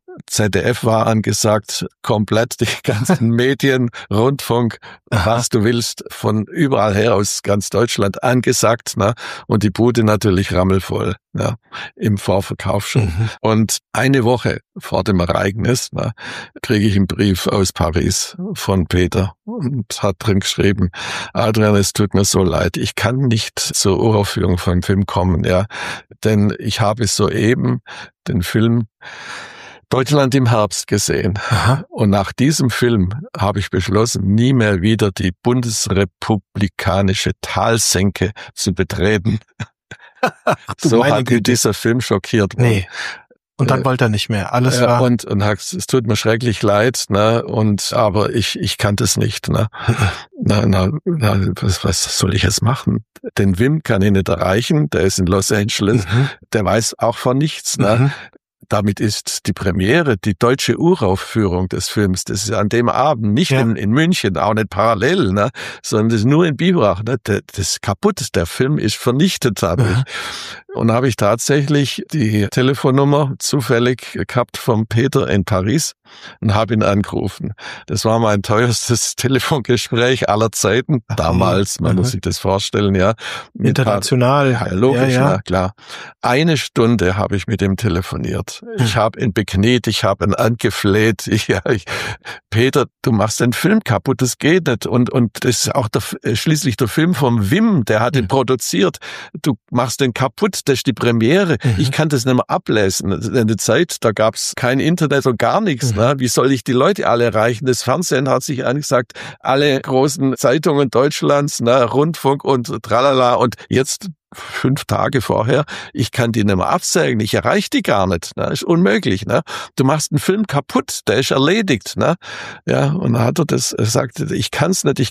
ZDF war angesagt, komplett die ganzen Medien, Rundfunk, was du willst, von überall her aus ganz Deutschland angesagt, ne? Und die Bude natürlich rammelvoll, ne? Im Vorverkauf schon. Und eine Woche vor dem Ereignis, ne, kriege ich einen Brief aus Paris von Peter und hat drin geschrieben, Adrian, es tut mir so leid, ich kann nicht zur Uraufführung von dem Film kommen, ja, denn ich habe soeben den Film Deutschland im Herbst gesehen. Und nach diesem Film habe ich beschlossen, nie mehr wieder die bundesrepublikanische Talsenke zu betreten. So hat mich dieser Film schockiert. Nee. Und dann wollte er nicht mehr. Alles war. Und es tut mir schrecklich leid, ne? Aber ich kann das nicht, ne? Was soll ich jetzt machen? Den Wim kann ich nicht erreichen. Der ist in Los Angeles. Der weiß auch von nichts, ne? Damit ist die Premiere, die deutsche Uraufführung des Films, das ist an dem Abend nicht in München, auch nicht parallel, ne, sondern das ist nur in Biberach. Ne, das ist kaputt, der Film ist vernichtet dadurch. Und da habe ich tatsächlich die Telefonnummer zufällig gehabt vom Peter in Paris und habe ihn angerufen. Das war mein teuerstes Telefongespräch aller Zeiten, damals, man muss sich das vorstellen, ja. International. Ja, logisch, ja, klar. 1 Stunde habe ich mit ihm telefoniert. Ich habe ihn bekniet, ich habe ihn angefleht. Peter, du machst den Film kaputt, das geht nicht. Und das ist auch schließlich der Film vom Wim, der hat ihn produziert. Du machst den kaputt, das ist die Premiere. Ich kann das nicht mehr ablesen. In der Zeit, da gab's kein Internet und gar nichts. Ne? Wie soll ich die Leute alle erreichen? Das Fernsehen hat sich angesagt, alle großen Zeitungen Deutschlands, ne, Rundfunk und tralala. Und jetzt 5 Tage vorher, ich kann die nicht mehr absagen, ich erreiche die gar nicht, ne? Ist unmöglich, ne? Du machst einen Film kaputt, der ist erledigt, ne? Ja, und dann hat er sagt, ich kann's nicht,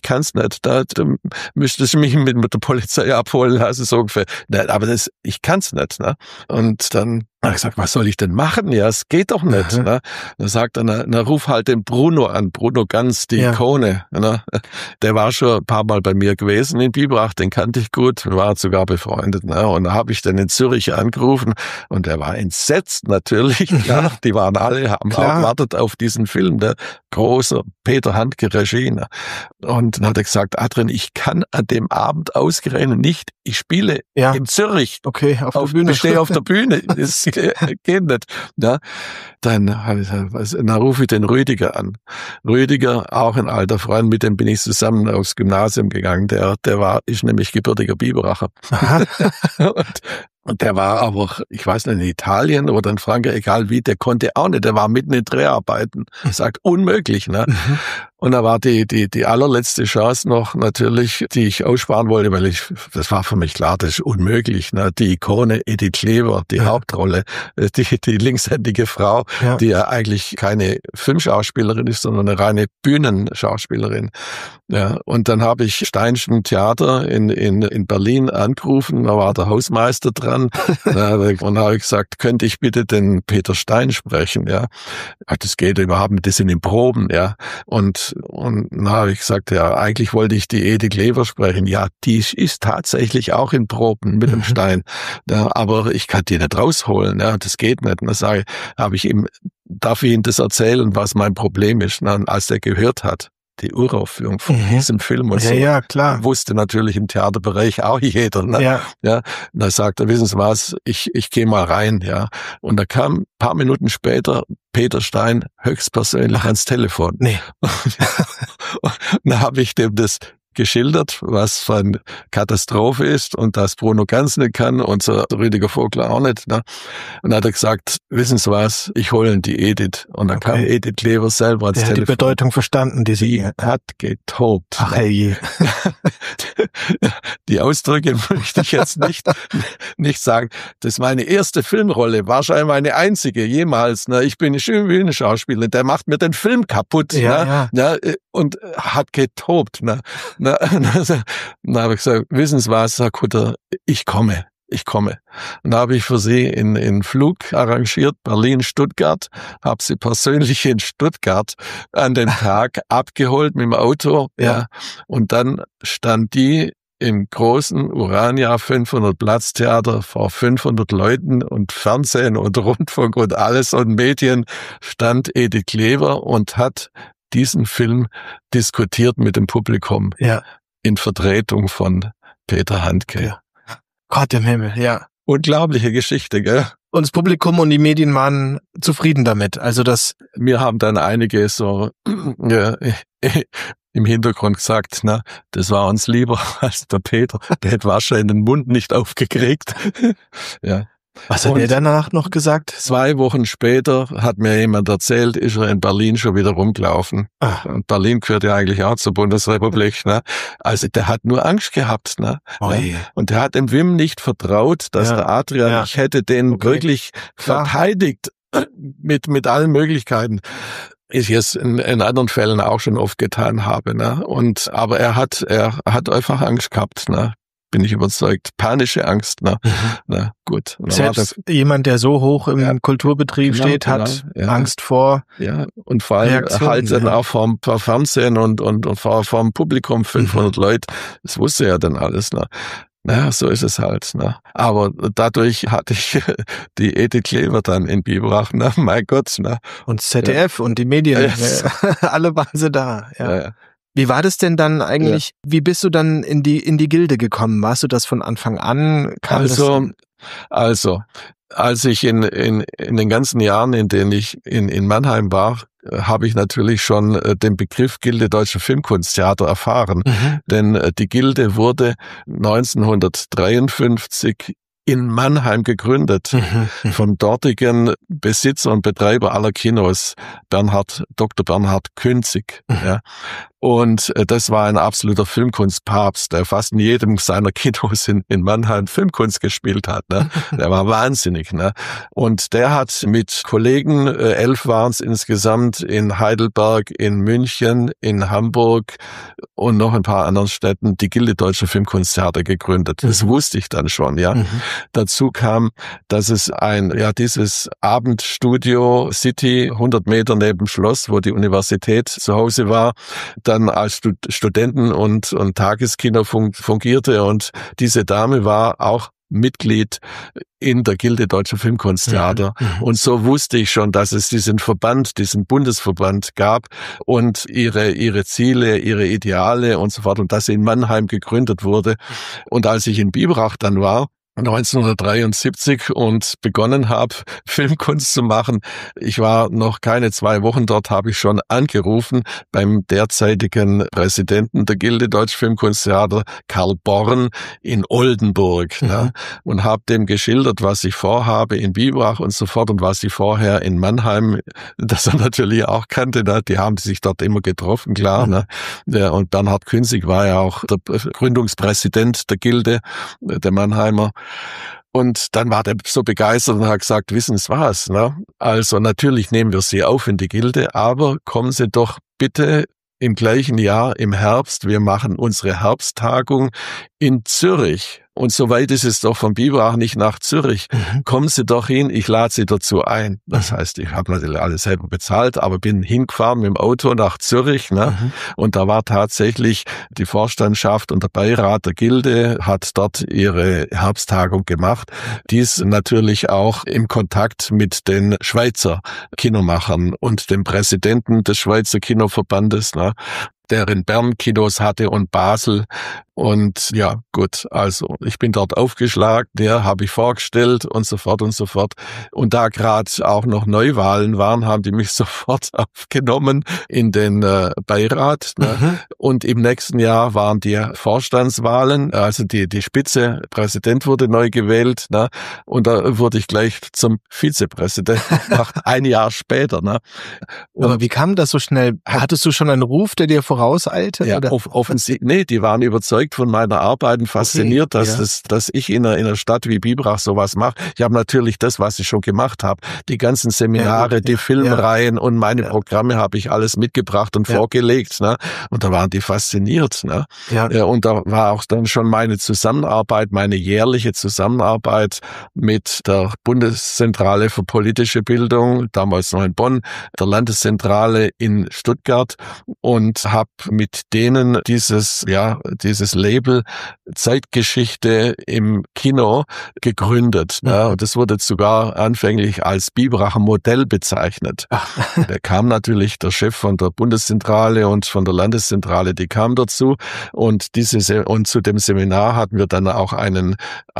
du müsstest mich mit der Polizei abholen, also so ungefähr, ne, aber ich kann's nicht, ne? Und dann habe ich gesagt, was soll ich denn machen? Ja, es geht doch nicht, ne? Dann sagt er, na, ruf halt den Bruno an, Bruno Ganz, die Ikone, ne? Der war schon ein paar Mal bei mir gewesen in Biberach, den kannte ich gut, wir waren sogar befreundet, ne? Und da habe ich dann in Zürich angerufen und der war entsetzt natürlich, ja, die waren alle, haben auch gewartet auf diesen Film, der große Peter Handke Regie, ne? Und dann hat er gesagt, Adrian, ich kann an dem Abend ausgerechnet nicht, ich spiele in Zürich. Okay, auf der Bühne. Ich stehe auf der Bühne, das geht nicht. Ja. Dann rufe ich den Rüdiger an. Rüdiger, auch ein alter Freund, mit dem bin ich zusammen aufs Gymnasium gegangen. Der ist nämlich gebürtiger Biberacher. Und der war aber, ich weiß nicht, in Italien oder in Frankreich, egal wie, der konnte auch nicht. Der war mitten in Dreharbeiten. Sagt, unmöglich, ne? Und da war die allerletzte Chance noch natürlich, die ich aussparen wollte, weil das war für mich klar, das ist unmöglich, ne? Die Ikone Edith Klever, die Hauptrolle, die linkshändige Frau, die ja eigentlich keine Filmschauspielerin ist, sondern eine reine Bühnenschauspielerin. Ja, und dann habe ich Steinschen Theater in Berlin angerufen, da war der Hausmeister dran, und da habe ich gesagt, könnte ich bitte den Peter Stein sprechen, ja? Das geht überhaupt nicht, das sind in Proben, ja. Und dann habe ich gesagt, ja, eigentlich wollte ich die Edith Klever sprechen. Ja, die ist tatsächlich auch in Proben mit dem Stein. Ja, aber ich kann die nicht rausholen. Ja, das geht nicht. Und dann sage ich, darf ich ihm das erzählen, was mein Problem ist? Und dann, als er gehört hat, die Uraufführung von diesem Film und so. Ja, klar. Wusste natürlich im Theaterbereich auch jeder. Ne? Ja. Und dann sagt er, wissen Sie was, ich gehe mal rein. Ja. Und da kam ein paar Minuten später Peter Stein höchstpersönlich ans Telefon. Nee. Und dann habe ich dem das geschildert, was für eine Katastrophe ist und dass Bruno ganz nicht kann und so Rüdiger Vogler auch nicht. Ne? Und dann hat er gesagt, wissen Sie was, ich hole die Edith. Und dann kam Edith Klever selber ans Telefon. Die Bedeutung verstanden, die hat getobt. Ach hey. Die Ausdrücke möchte ich jetzt nicht sagen. Das ist meine erste Filmrolle, wahrscheinlich meine einzige jemals. Ne? Ich bin eine schöne Bühnenschauspielerin, der macht mir den Film kaputt. Ne? Und hat getobt. Ne? Dann habe ich gesagt, wissen Sie was, Herr Kutter, ich komme. Und da habe ich für Sie in Flug arrangiert, Berlin-Stuttgart, habe sie persönlich in Stuttgart an dem Tag abgeholt mit dem Auto. Ja. Und dann stand die im großen Urania 500 Platztheater vor 500 Leuten und Fernsehen und Rundfunk und alles und Medien stand Edith Klever und hat diesen Film diskutiert mit dem Publikum in Vertretung von Peter Handke. Ja. Gott im Himmel, ja. Unglaubliche Geschichte, gell? Und das Publikum und die Medien waren zufrieden damit. Also das. Mir haben dann einige so im Hintergrund gesagt, na, das war uns lieber als der Peter. Der hätte wahrscheinlich den Mund nicht aufgekriegt. Ja. Was hat er danach noch gesagt? 2 Wochen später hat mir jemand erzählt, ist er in Berlin schon wieder rumgelaufen. Und Berlin gehört ja eigentlich auch zur Bundesrepublik. Ne? Also der hat nur Angst gehabt. Ne? Und der hat dem Wim nicht vertraut, dass der Adrian, ich hätte den wirklich verteidigt mit allen Möglichkeiten. Ich es in anderen Fällen auch schon oft getan habe. Ne? Aber er hat einfach Angst gehabt. Ne? Bin ich überzeugt. Panische Angst. Ne? Na gut. Selbst jemand, der so hoch im Kulturbetrieb steht, hat Angst vor und vor allem halt dann auch vom Fernsehen und vom Publikum 500 Leute. Das wusste er dann alles. Ne? Na, so ist es halt. Ne? Aber dadurch hatte ich die Edith Klever dann in Biberach. Ne? Mein Gott. Ne? Und ZDF und die Medien. Alle waren sie da. Ja. Wie war das denn dann eigentlich? Wie bist du dann in die Gilde gekommen? Warst du das von Anfang an? Also, als ich in den ganzen Jahren, in denen ich in Mannheim war, habe ich natürlich schon den Begriff Gilde Deutsche Filmkunsttheater erfahren. Denn die Gilde wurde 1953 in Mannheim gegründet, vom dortigen Besitzer und Betreiber aller Kinos, Dr. Bernhard Künzig. Ja. Und das war ein absoluter Filmkunstpapst, der fast in jedem seiner Kinos in Mannheim Filmkunst gespielt hat. Ne? Der war wahnsinnig. Ne? Und der hat mit Kollegen, 11 waren es insgesamt, in Heidelberg, in München, in Hamburg und noch ein paar anderen Städten die Gilde Deutscher Filmkunsttheater gegründet. Das wusste ich dann schon. Ja. Dazu kam, dass es dieses Abendstudio City, 100 Meter neben dem Schloss, wo die Universität zu Hause war, dann als Studenten- und Tageskino fungierte, und diese Dame war auch Mitglied in der Gilde Deutscher Filmkunsttheater. Und so wusste ich schon, dass es diesen Verband, diesen Bundesverband gab und ihre Ziele, ihre Ideale und so fort, und dass sie in Mannheim gegründet wurde. Und als ich in Biberach dann war, 1973 und begonnen habe, Filmkunst zu machen. Ich war noch keine 2 Wochen dort, habe ich schon angerufen beim derzeitigen Präsidenten der Gilde Deutsche Filmkunsttheater, Karl Born in Oldenburg, ne, und habe dem geschildert, was ich vorhabe in Biberach und so fort und was ich vorher in Mannheim, das er natürlich auch kannte, ne, die haben sich dort immer getroffen, klar. Ne, und Bernhard Künzig war ja auch der Gründungspräsident der Gilde, der Mannheimer. Und dann war der so begeistert und hat gesagt, wissen Sie was, ne? Also natürlich nehmen wir Sie auf in die Gilde, aber kommen Sie doch bitte im gleichen Jahr im Herbst. Wir machen unsere Herbsttagung in Zürich. Und so weit ist es doch von Biberach nicht nach Zürich. Kommen Sie doch hin, ich lade Sie dazu ein. Das heißt, ich habe natürlich alles selber bezahlt, aber bin hingefahren mit dem Auto nach Zürich. Ne? Und da war tatsächlich die Vorstandschaft und der Beirat der Gilde hat dort ihre Herbsttagung gemacht. Dies natürlich auch im Kontakt mit den Schweizer Kinomachern und dem Präsidenten des Schweizer Kinoverbandes, ne? Der in Bern Kinos hatte und Basel. Und ja, gut, also ich bin dort aufgeschlagen, ja, habe ich vorgestellt und so fort und so fort. Und da gerade auch noch Neuwahlen waren, haben die mich sofort aufgenommen in den Beirat. Ne? Und im nächsten Jahr waren die Vorstandswahlen, also die Spitze, Präsident wurde neu gewählt. Ne? Und da wurde ich gleich zum Vizepräsidenten, ein Jahr später. Ne? Aber wie kam das so schnell? Hattest du schon einen Ruf, der dir vorauseilte? Ja, oder? Offensichtlich, nee, die waren überzeugt von meiner Arbeit und fasziniert, dass ich in einer Stadt wie Biberach sowas mache. Ich habe natürlich das, was ich schon gemacht habe, die ganzen Seminare, die Filmreihen und meine Programme habe ich alles mitgebracht und vorgelegt. Ne? Und da waren die fasziniert. Ne? Und da war auch dann schon meine Zusammenarbeit, meine jährliche Zusammenarbeit mit der Bundeszentrale für politische Bildung, damals noch in Bonn, der Landeszentrale in Stuttgart und habe mit denen dieses Label Zeitgeschichte im Kino gegründet. Ja, und das wurde sogar anfänglich als Biberacher Modell bezeichnet. Da kam natürlich der Chef von der Bundeszentrale und von der Landeszentrale, die kam dazu. Und zu dem Seminar hatten wir dann auch einen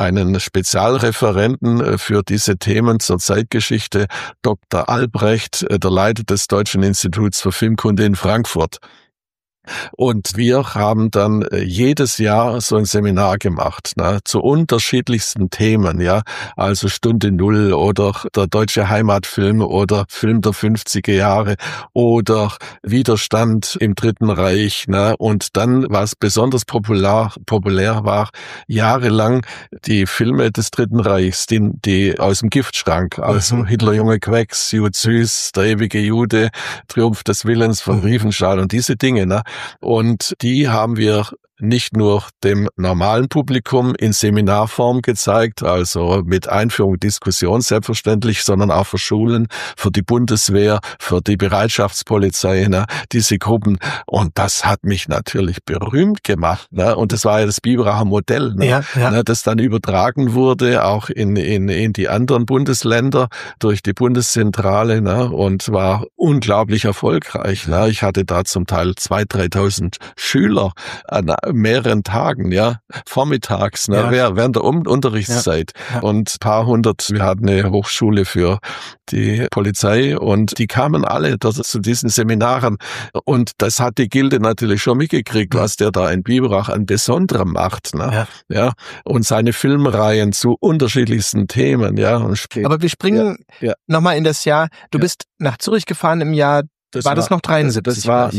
Spezialreferenten für diese Themen zur Zeitgeschichte, Dr. Albrecht, der Leiter des Deutschen Instituts für Filmkunde in Frankfurt. Und wir haben dann jedes Jahr so ein Seminar gemacht, ne, zu unterschiedlichsten Themen, ja, also Stunde Null oder der deutsche Heimatfilm oder Film der 50er Jahre oder Widerstand im Dritten Reich, ne, und dann, was besonders populär war, jahrelang die Filme des Dritten Reichs, die aus dem Giftschrank, also Hitler, Junge Quecks, Jud Süß, Der ewige Jude, Triumph des Willens von Riefenstahl und diese Dinge, ne. Und die haben wir nicht nur dem normalen Publikum in Seminarform gezeigt, also mit Einführung, Diskussion selbstverständlich, sondern auch für Schulen, für die Bundeswehr, für die Bereitschaftspolizei, ne, diese Gruppen. Und das hat mich natürlich berühmt gemacht. Ne? Und das war ja das Biberacher Modell, ne? Ne, das dann übertragen wurde, auch in die anderen Bundesländer durch die Bundeszentrale, ne? Und war unglaublich erfolgreich. Ne? Ich hatte da zum Teil 2.000, 3.000 Schüler an mehreren Tagen, ja, vormittags, ne, während der Unterrichtszeit und ein paar hundert. Wir hatten eine Hochschule für die Polizei und die kamen alle zu diesen Seminaren und das hat die Gilde natürlich schon mitgekriegt, was der da in Biberach an Besonderem macht, ne, und seine Filmreihen zu unterschiedlichsten Themen, ja. Aber wir springen nochmal in das Jahr. Du bist nach Zürich gefahren im Jahr. Das war noch 73? Das war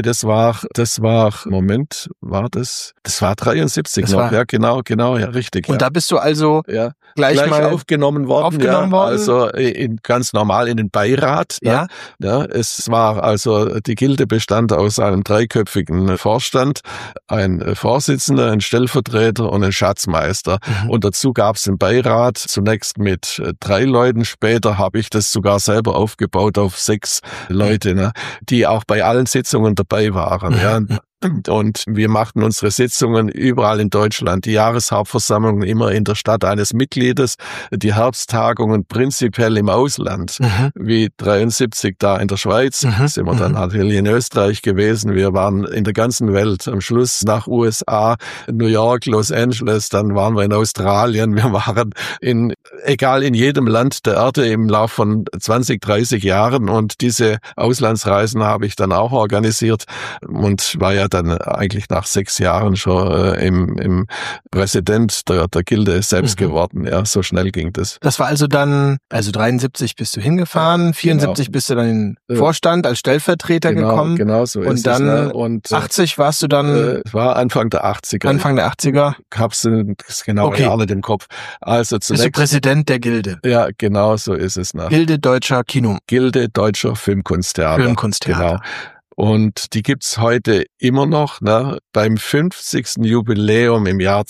73 noch, ja, genau, ja, richtig. Und da bist du also gleich mal aufgenommen worden. Also ganz normal in den Beirat. Ne? Ja, es war also, die Gilde bestand aus einem 3-köpfigen Vorstand, ein Vorsitzender, ein Stellvertreter und ein Schatzmeister. Und dazu gab es den Beirat, zunächst mit 3 Leuten, später habe ich das sogar selber aufgebaut auf 6 Leute, ne, die auch bei allen Sitzungen dabei waren. Ja. Und wir machten unsere Sitzungen überall in Deutschland, die Jahreshauptversammlungen immer in der Stadt eines Mitgliedes, die Herbsttagungen prinzipiell im Ausland, wie 73 da in der Schweiz, sind wir dann natürlich in Österreich gewesen, wir waren in der ganzen Welt, am Schluss nach USA, New York, Los Angeles, dann waren wir in Australien, wir waren in jedem Land der Erde im Lauf von 20, 30 Jahren und diese Auslandsreisen habe ich dann auch organisiert und war ja dann eigentlich nach 6 Jahren schon im Präsident der Gilde selbst geworden. Ja, so schnell ging das. Das war also dann, 73 bist du hingefahren, 74 bist du dann in den Vorstand als Stellvertreter gekommen. Genau, so ist und dann es. Ne? Und 80 warst du dann? War Anfang der 80er. Anfang der 80er? Hab's das genaue Jahr nicht im Kopf. Also zunächst. Bist du Präsident der Gilde? Ja, genau so ist es. Ne? Gilde Deutscher Kino. Gilde Deutscher Filmkunsttheater. Filmkunsttheater. Genau. Und die gibt's heute immer noch. Ne? Beim 50. Jubiläum im Jahr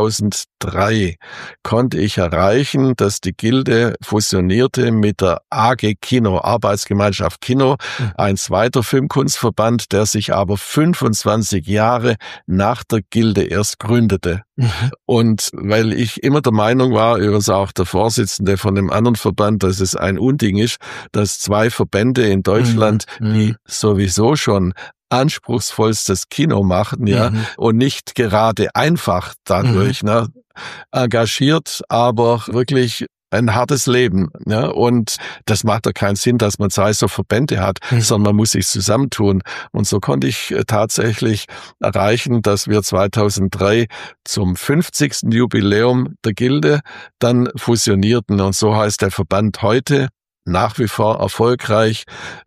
2003 konnte ich erreichen, dass die Gilde fusionierte mit der AG Kino, Arbeitsgemeinschaft Kino, ein zweiter Filmkunstverband, der sich aber 25 Jahre nach der Gilde erst gründete. Und weil ich immer der Meinung war, übrigens auch der Vorsitzende von dem anderen Verband, dass es ein Unding ist, dass 2 Verbände in Deutschland, die sowieso schon anspruchsvollstes Kino machen, ja, und nicht gerade einfach dadurch, ne, engagiert, aber wirklich ein hartes Leben, ja, und das macht ja keinen Sinn, dass man 2 so Verbände hat, sondern man muss sich zusammentun. Und so konnte ich tatsächlich erreichen, dass wir 2003 zum 50. Jubiläum der Gilde dann fusionierten. Und so heißt der Verband heute nach wie vor erfolgreich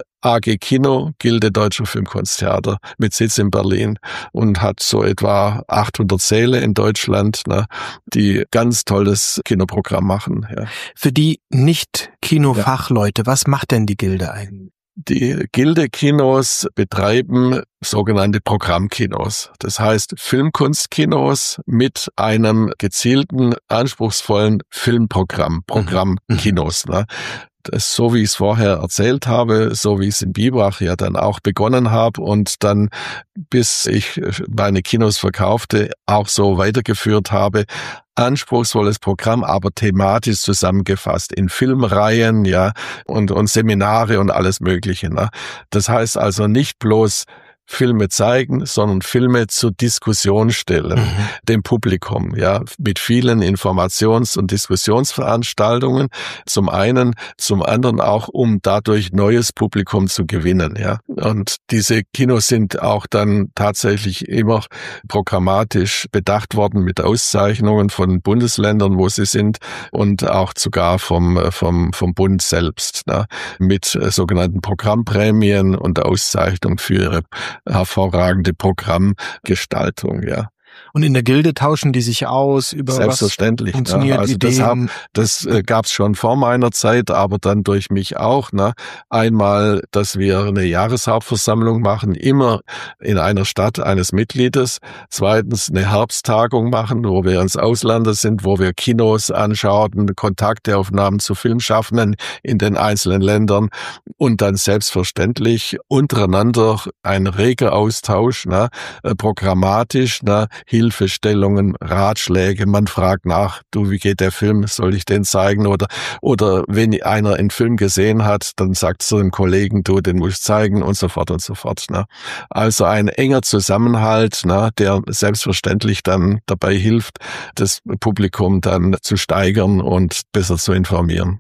AG Kino, Gilde Deutscher Filmkunsttheater, mit Sitz in Berlin und hat so etwa 800 Säle in Deutschland, ne, die ganz tolles Kinoprogramm machen. Ja. Für die Nicht-Kinofachleute, was macht denn die Gilde eigentlich? Die Gilde-Kinos betreiben sogenannte Programmkinos. Das heißt Filmkunstkinos mit einem gezielten, anspruchsvollen Filmprogramm, Programmkinos. Ne. Das, so wie ich es vorher erzählt habe, so wie ich es in Biberach ja dann auch begonnen habe und dann, bis ich meine Kinos verkaufte, auch so weitergeführt habe. Anspruchsvolles Programm, aber thematisch zusammengefasst in Filmreihen, ja, und Seminare und alles Mögliche. Ne? Das heißt also nicht bloß Filme zeigen, sondern Filme zur Diskussion stellen, dem Publikum, ja, mit vielen Informations- und Diskussionsveranstaltungen, zum einen, zum anderen auch, um dadurch neues Publikum zu gewinnen, ja. Und diese Kinos sind auch dann tatsächlich immer programmatisch bedacht worden mit Auszeichnungen von Bundesländern, wo sie sind, und auch sogar vom Bund selbst, ne, mit sogenannten Programmprämien und Auszeichnung für ihre hervorragende Programmgestaltung, ja. Und in der Gilde tauschen die sich aus über selbstverständlich, was funktioniert, ne? Also Ideen. das gab's schon vor meiner Zeit, aber dann durch mich auch. Ne? Einmal, dass wir eine Jahreshauptversammlung machen, immer in einer Stadt eines Mitgliedes. Zweitens eine Herbsttagung machen, wo wir ins Ausland sind, wo wir Kinos anschauen, Kontakteaufnahmen zu Filmschaffenden in den einzelnen Ländern und dann selbstverständlich untereinander ein reger Austausch, ne? Programmatisch, ne? Hilfestellungen, Ratschläge, man fragt nach, du, wie geht der Film, soll ich den zeigen? Oder wenn einer einen Film gesehen hat, dann sagt zu dem Kollegen, du, den musst zeigen und so fort und so fort. Ne? Also ein enger Zusammenhalt, ne, der selbstverständlich dann dabei hilft, das Publikum dann zu steigern und besser zu informieren.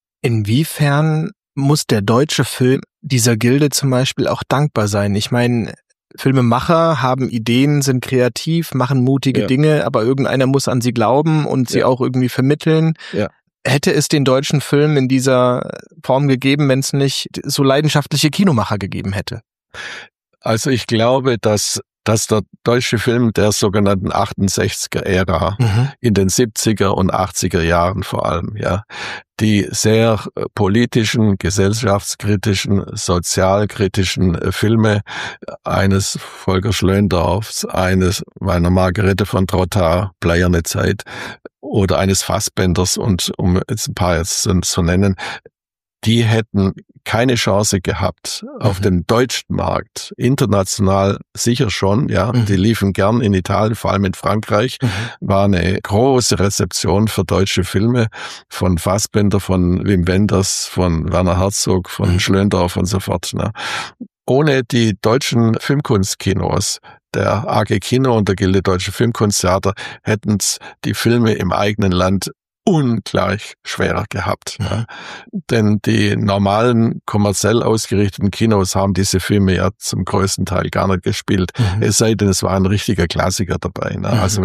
Inwiefern muss der deutsche Film dieser Gilde zum Beispiel auch dankbar sein? Ich meine, Filmemacher haben Ideen, sind kreativ, machen mutige Dinge, aber irgendeiner muss an sie glauben und sie auch irgendwie vermitteln. Ja. Hätte es den deutschen Film in dieser Form gegeben, wenn es nicht so leidenschaftliche Kinomacher gegeben hätte? Also ich glaube, dass der deutsche Film der sogenannten 68er-Ära in den 70er und 80er Jahren vor allem, ja, die sehr politischen, gesellschaftskritischen, sozialkritischen Filme eines Volker Schlöndorffs, eines meiner Margarete von Trotha, Bleierne Zeit, oder eines Fassbenders, und um jetzt ein paar jetzt zu nennen, die hätten keine Chance gehabt auf dem deutschen Markt. International sicher schon, ja. Die liefen gern in Italien, vor allem in Frankreich. War eine große Rezeption für deutsche Filme von Fassbinder, von Wim Wenders, von Werner Herzog, von Schlöndorff und so fort. Ne. Ohne die deutschen Filmkunstkinos, der AG Kino und der Gilde Deutsche Filmkunsttheater, hätten die Filme im eigenen Land ungleich schwerer gehabt. Ja. Denn die normalen, kommerziell ausgerichteten Kinos haben diese Filme ja zum größten Teil gar nicht gespielt. Es sei denn, es war ein richtiger Klassiker dabei. Ne. Also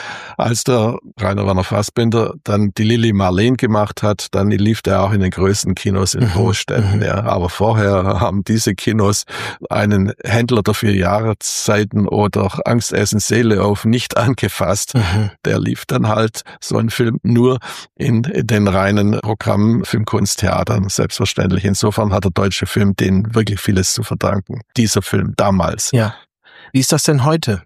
als der Rainer Werner Fassbinder dann die Lili Marleen gemacht hat, dann lief der auch in den größten Kinos in Großstädten. Ja. Aber vorher haben diese Kinos einen Händler der 4 Jahreszeiten oder Angstessen Seele auf nicht angefasst. Der lief dann halt so ein Film nur in den reinen Programm Filmkunsttheatern, selbstverständlich. Insofern hat der deutsche Film denen wirklich vieles zu verdanken. Dieser Film damals. Ja. Wie ist das denn heute?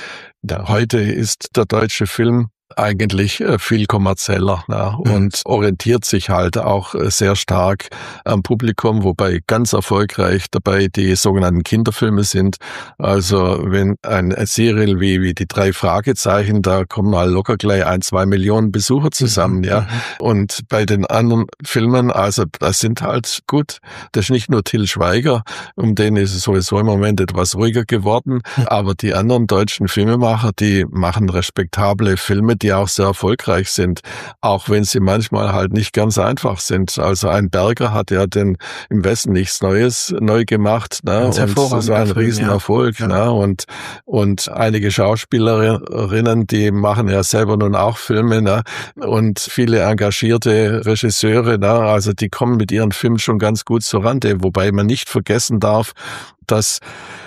Ja, heute ist der deutsche Film eigentlich viel kommerzieller, ne, und orientiert sich halt auch sehr stark am Publikum, wobei ganz erfolgreich dabei die sogenannten Kinderfilme sind. Also wenn ein Serial wie die 3 Fragezeichen, da kommen mal locker gleich 1-2 Millionen Besucher zusammen, ja. Und bei den anderen Filmen, also das sind halt gut, das ist nicht nur Til Schweiger, um den ist es sowieso im Moment etwas ruhiger geworden, aber die anderen deutschen Filmemacher, die machen respektable Filme, die auch sehr erfolgreich sind, auch wenn sie manchmal halt nicht ganz einfach sind. Also ein Berger hat ja im Westen nichts Neues neu gemacht, ne? Und das war ein Riesenerfolg, ja. Ne? Und einige Schauspielerinnen, die machen ja selber nun auch Filme, ne? Und viele engagierte Regisseure, ne? Also die kommen mit ihren Filmen schon ganz gut zur Rande, wobei man nicht vergessen darf, dass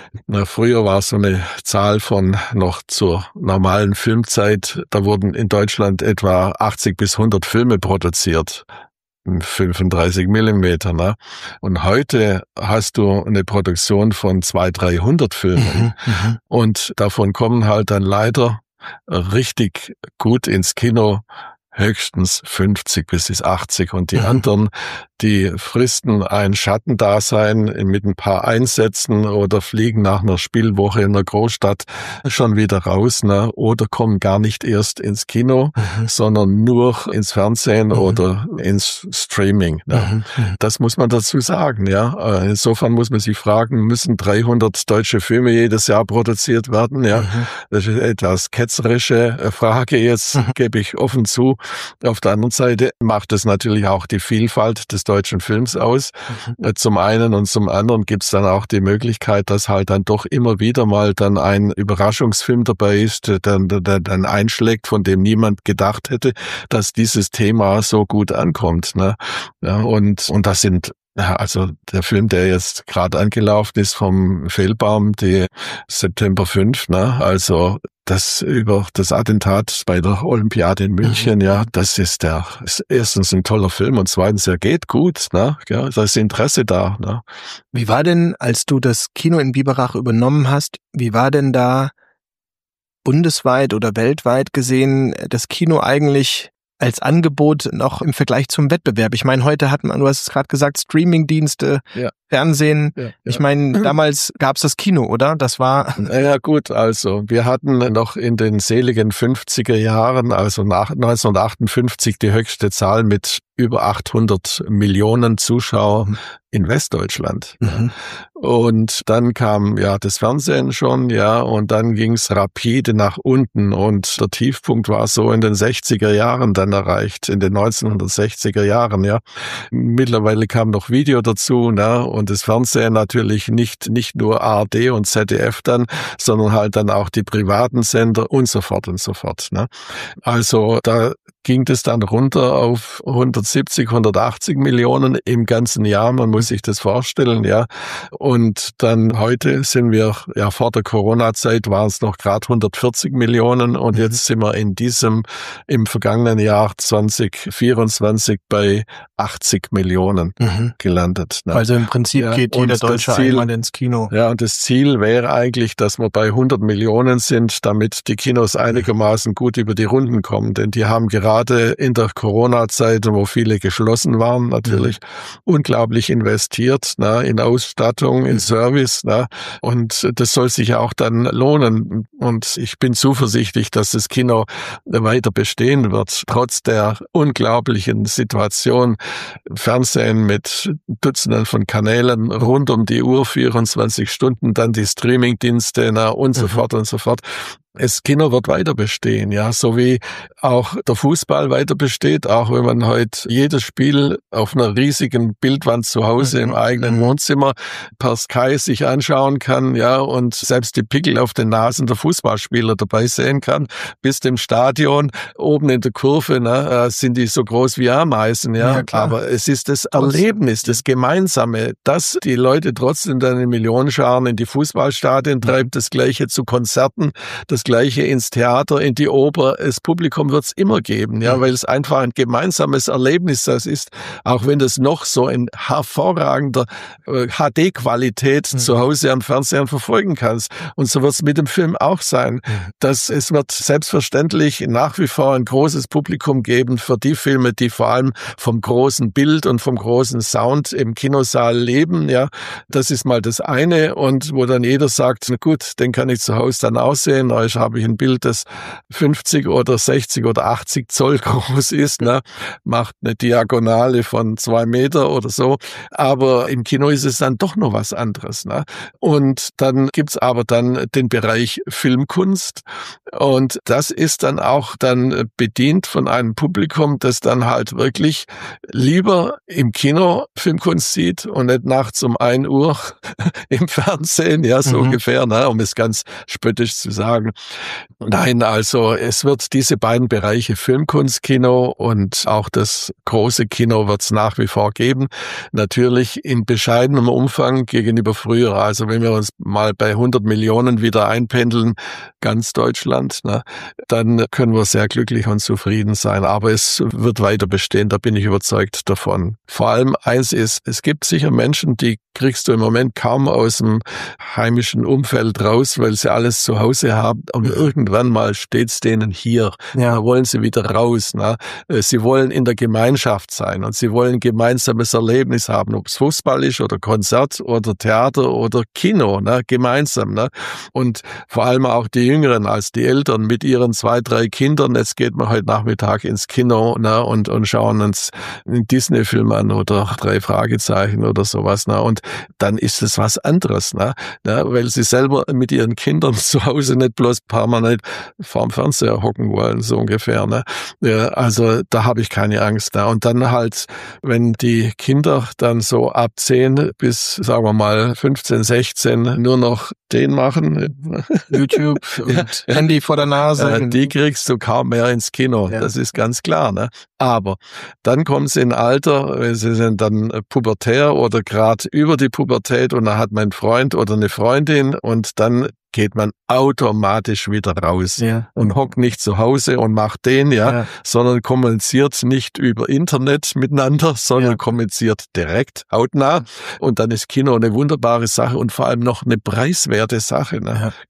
früher war so eine Zahl von noch zur normalen Filmzeit, da wurden in Deutschland etwa 80 bis 100 Filme produziert. 35 Millimeter, ne? Und heute hast du eine Produktion von 200-300 Filmen. Und davon kommen halt dann leider richtig gut ins Kino höchstens 50 bis 80 und die anderen, die fristen ein Schattendasein mit ein paar Einsätzen oder fliegen nach einer Spielwoche in der Großstadt schon wieder raus, ne? Oder kommen gar nicht erst ins Kino, sondern nur ins Fernsehen oder ins Streaming. Ne? Das muss man dazu sagen, ja. Insofern muss man sich fragen, müssen 300 deutsche Filme jedes Jahr produziert werden? Ja, das ist eine etwas ketzerische Frage jetzt, gebe ich offen zu. Auf der anderen Seite macht es natürlich auch die Vielfalt des deutschen Films aus. Zum einen und zum anderen gibt es dann auch die Möglichkeit, dass halt dann doch immer wieder mal dann ein Überraschungsfilm dabei ist, der dann einschlägt, von dem niemand gedacht hätte, dass dieses Thema so gut ankommt. Ne? Ja, und das sind also der Film, der jetzt gerade angelaufen ist vom Fehlbaum, die September 5, ne? Also das über das Attentat bei der Olympiade in München, ja, das ist erstens ein toller Film und zweitens, er geht gut, ne? Ja, da ist Interesse da, ne? Wie war denn, als du das Kino in Biberach übernommen hast, wie war denn da bundesweit oder weltweit gesehen das Kino eigentlich als Angebot noch im Vergleich zum Wettbewerb? Ich meine, heute hat man, du hast es gerade gesagt, Streamingdienste, Fernsehen. Ja. Ich meine, damals gab's das Kino, oder? Das war... Ja gut, also wir hatten noch in den seligen 50er Jahren, also nach 1958, die höchste Zahl mit über 800 Millionen Zuschauer in Westdeutschland. Und dann kam ja das Fernsehen schon, ja, und dann ging's rapide nach unten und der Tiefpunkt war so in den 60er Jahren dann erreicht, in den 1960er Jahren, ja. Mittlerweile kam noch Video dazu, ne, und das Fernsehen natürlich nicht nur ARD und ZDF dann, sondern halt dann auch die privaten Sender und so fort, ne. Also da ging das dann runter auf 170, 180 Millionen im ganzen Jahr. Man muss sich das vorstellen, ja. Und dann heute sind wir, ja, vor der Corona-Zeit waren es noch gerade 140 Millionen und jetzt sind wir im vergangenen Jahr 2024 bei 80 Millionen gelandet. Ne? Also im Prinzip Prinzip geht jeder Deutsche einmal ins Kino. Ja, und das Ziel wäre eigentlich, dass wir bei 100 Millionen sind, damit die Kinos einigermaßen gut über die Runden kommen. Denn die haben gerade in der Corona-Zeit, wo viele geschlossen waren, natürlich unglaublich investiert, in Ausstattung, in Service. Und das soll sich ja auch dann lohnen. Und ich bin zuversichtlich, dass das Kino weiter bestehen wird, trotz der unglaublichen Situation. Fernsehen mit Dutzenden von Kanälen rund um die Uhr, 24 Stunden, dann die Streamingdienste und so fort und so fort. Das Kino wird weiter bestehen, ja, so wie auch der Fußball weiter besteht, auch wenn man heute jedes Spiel auf einer riesigen Bildwand zu Hause im eigenen Wohnzimmer per Sky sich anschauen kann, ja, und selbst die Pickel auf den Nasen der Fußballspieler dabei sehen kann, bis im Stadion, oben in der Kurve, sind die so groß wie Ameisen, ja, aber es ist das Erlebnis, das Gemeinsame, dass die Leute trotzdem dann in Millionenscharen in die Fußballstadien treibt, das Gleiche zu Konzerten, das Gleiche ins Theater, in die Oper. Das Publikum wird es immer geben, ja, weil es einfach ein gemeinsames Erlebnis das ist, auch wenn das noch so in hervorragender HD-Qualität zu Hause am Fernseher verfolgen kannst. Und so wird es mit dem Film auch sein. Es wird selbstverständlich nach wie vor ein großes Publikum geben für die Filme, die vor allem vom großen Bild und vom großen Sound im Kinosaal leben, ja. Das ist mal das eine, und wo dann jeder sagt, na gut, den kann ich zu Hause dann aussehen. Habe ich ein Bild, das 50 oder 60 oder 80 Zoll groß ist, macht eine Diagonale von 2 Meter oder so. Aber im Kino ist es dann doch noch was anderes. Und dann gibt's aber dann den Bereich Filmkunst. Und das ist dann auch dann bedient von einem Publikum, das dann halt wirklich lieber im Kino Filmkunst sieht und nicht nachts um 1 Uhr im Fernsehen, ja, so ungefähr, um es ganz spöttisch zu sagen. Nein, also es wird diese beiden Bereiche Filmkunstkino und auch das große Kino wird es nach wie vor geben. Natürlich in bescheidenem Umfang gegenüber früher. Also wenn wir uns mal bei 100 Millionen wieder einpendeln, ganz Deutschland, dann können wir sehr glücklich und zufrieden sein. Aber es wird weiter bestehen, da bin ich überzeugt davon. Vor allem eins ist, es gibt sicher Menschen, die kriegst du im Moment kaum aus dem heimischen Umfeld raus, weil sie alles zu Hause haben, und irgendwann mal steht's denen hier. Ja. Da wollen sie wieder raus. Sie wollen in der Gemeinschaft sein und sie wollen ein gemeinsames Erlebnis haben, ob es Fußball ist oder Konzert oder Theater oder Kino, gemeinsam. Und vor allem auch die Jüngeren als die Eltern mit ihren 2, 3 Kindern. Jetzt geht man heute Nachmittag ins Kino und schauen uns einen Disney-Film an oder 3 Fragezeichen oder sowas. Und dann ist es was anderes, weil sie selber mit ihren Kindern zu Hause nicht bloß permanent vorm Fernseher hocken wollen, so ungefähr. Ja, also da habe ich keine Angst. Und dann halt, wenn die Kinder dann so ab 10 bis, sagen wir mal, 15, 16 nur noch den machen. YouTube und Handy vor der Nase. Die kriegst du kaum mehr ins Kino, das ist ganz klar. Aber dann kommen sie in Alter, sie sind dann pubertär oder gerade über die Pubertät, und da hat man einen Freund oder eine Freundin, und dann geht man automatisch wieder raus und hockt nicht zu Hause und macht den, sondern kommuniziert nicht über Internet miteinander, sondern kommuniziert direkt, hautnah. Und dann ist Kino eine wunderbare Sache und vor allem noch eine preiswerte Sache.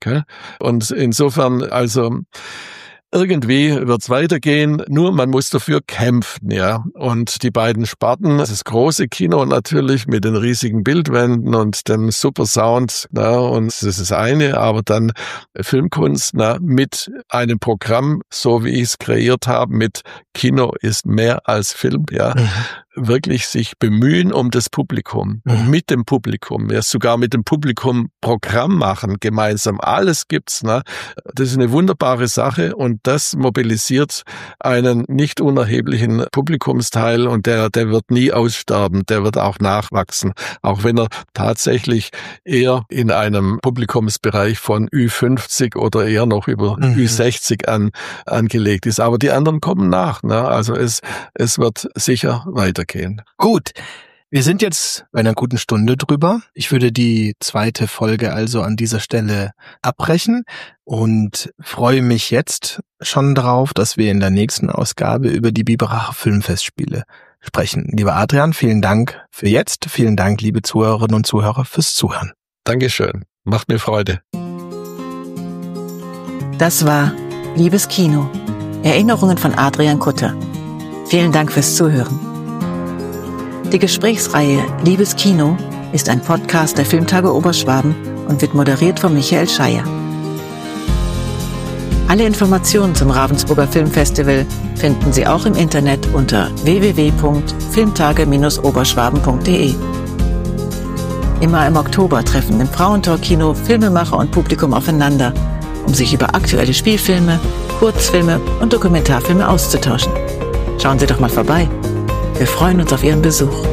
Und insofern, also irgendwie wird's weitergehen, nur man muss dafür kämpfen, Und die beiden Sparten, das große Kino natürlich mit den riesigen Bildwänden und dem super Sound, und das ist das eine, aber dann Filmkunst, mit einem Programm, so wie ich es kreiert habe, mit Kino ist mehr als Film, wirklich sich bemühen um das Publikum, mit dem Publikum, sogar mit dem Publikum Programm machen, gemeinsam. Alles gibt's, Das ist eine wunderbare Sache, und das mobilisiert einen nicht unerheblichen Publikumsteil, und der wird nie aussterben, der wird auch nachwachsen, auch wenn er tatsächlich eher in einem Publikumsbereich von Ü50 oder eher noch über Ü60 angelegt ist. Aber die anderen kommen nach, Also es wird sicher weitergehen. Gut, wir sind jetzt bei einer guten Stunde drüber. Ich würde die 2. Folge also an dieser Stelle abbrechen und freue mich jetzt schon darauf, dass wir in der nächsten Ausgabe über die Biberacher Filmfestspiele sprechen. Lieber Adrian, vielen Dank für jetzt. Vielen Dank, liebe Zuhörerinnen und Zuhörer, fürs Zuhören. Dankeschön. Macht mir Freude. Das war Liebes Kino. Erinnerungen von Adrian Kutter. Vielen Dank fürs Zuhören. Die Gesprächsreihe Liebes Kino ist ein Podcast der Filmtage Oberschwaben und wird moderiert von Michael Scheier. Alle Informationen zum Ravensburger Filmfestival finden Sie auch im Internet unter www.filmtage-oberschwaben.de. Immer im Oktober treffen im Frauentor-Kino Filmemacher und Publikum aufeinander, um sich über aktuelle Spielfilme, Kurzfilme und Dokumentarfilme auszutauschen. Schauen Sie doch mal vorbei. Wir freuen uns auf Ihren Besuch.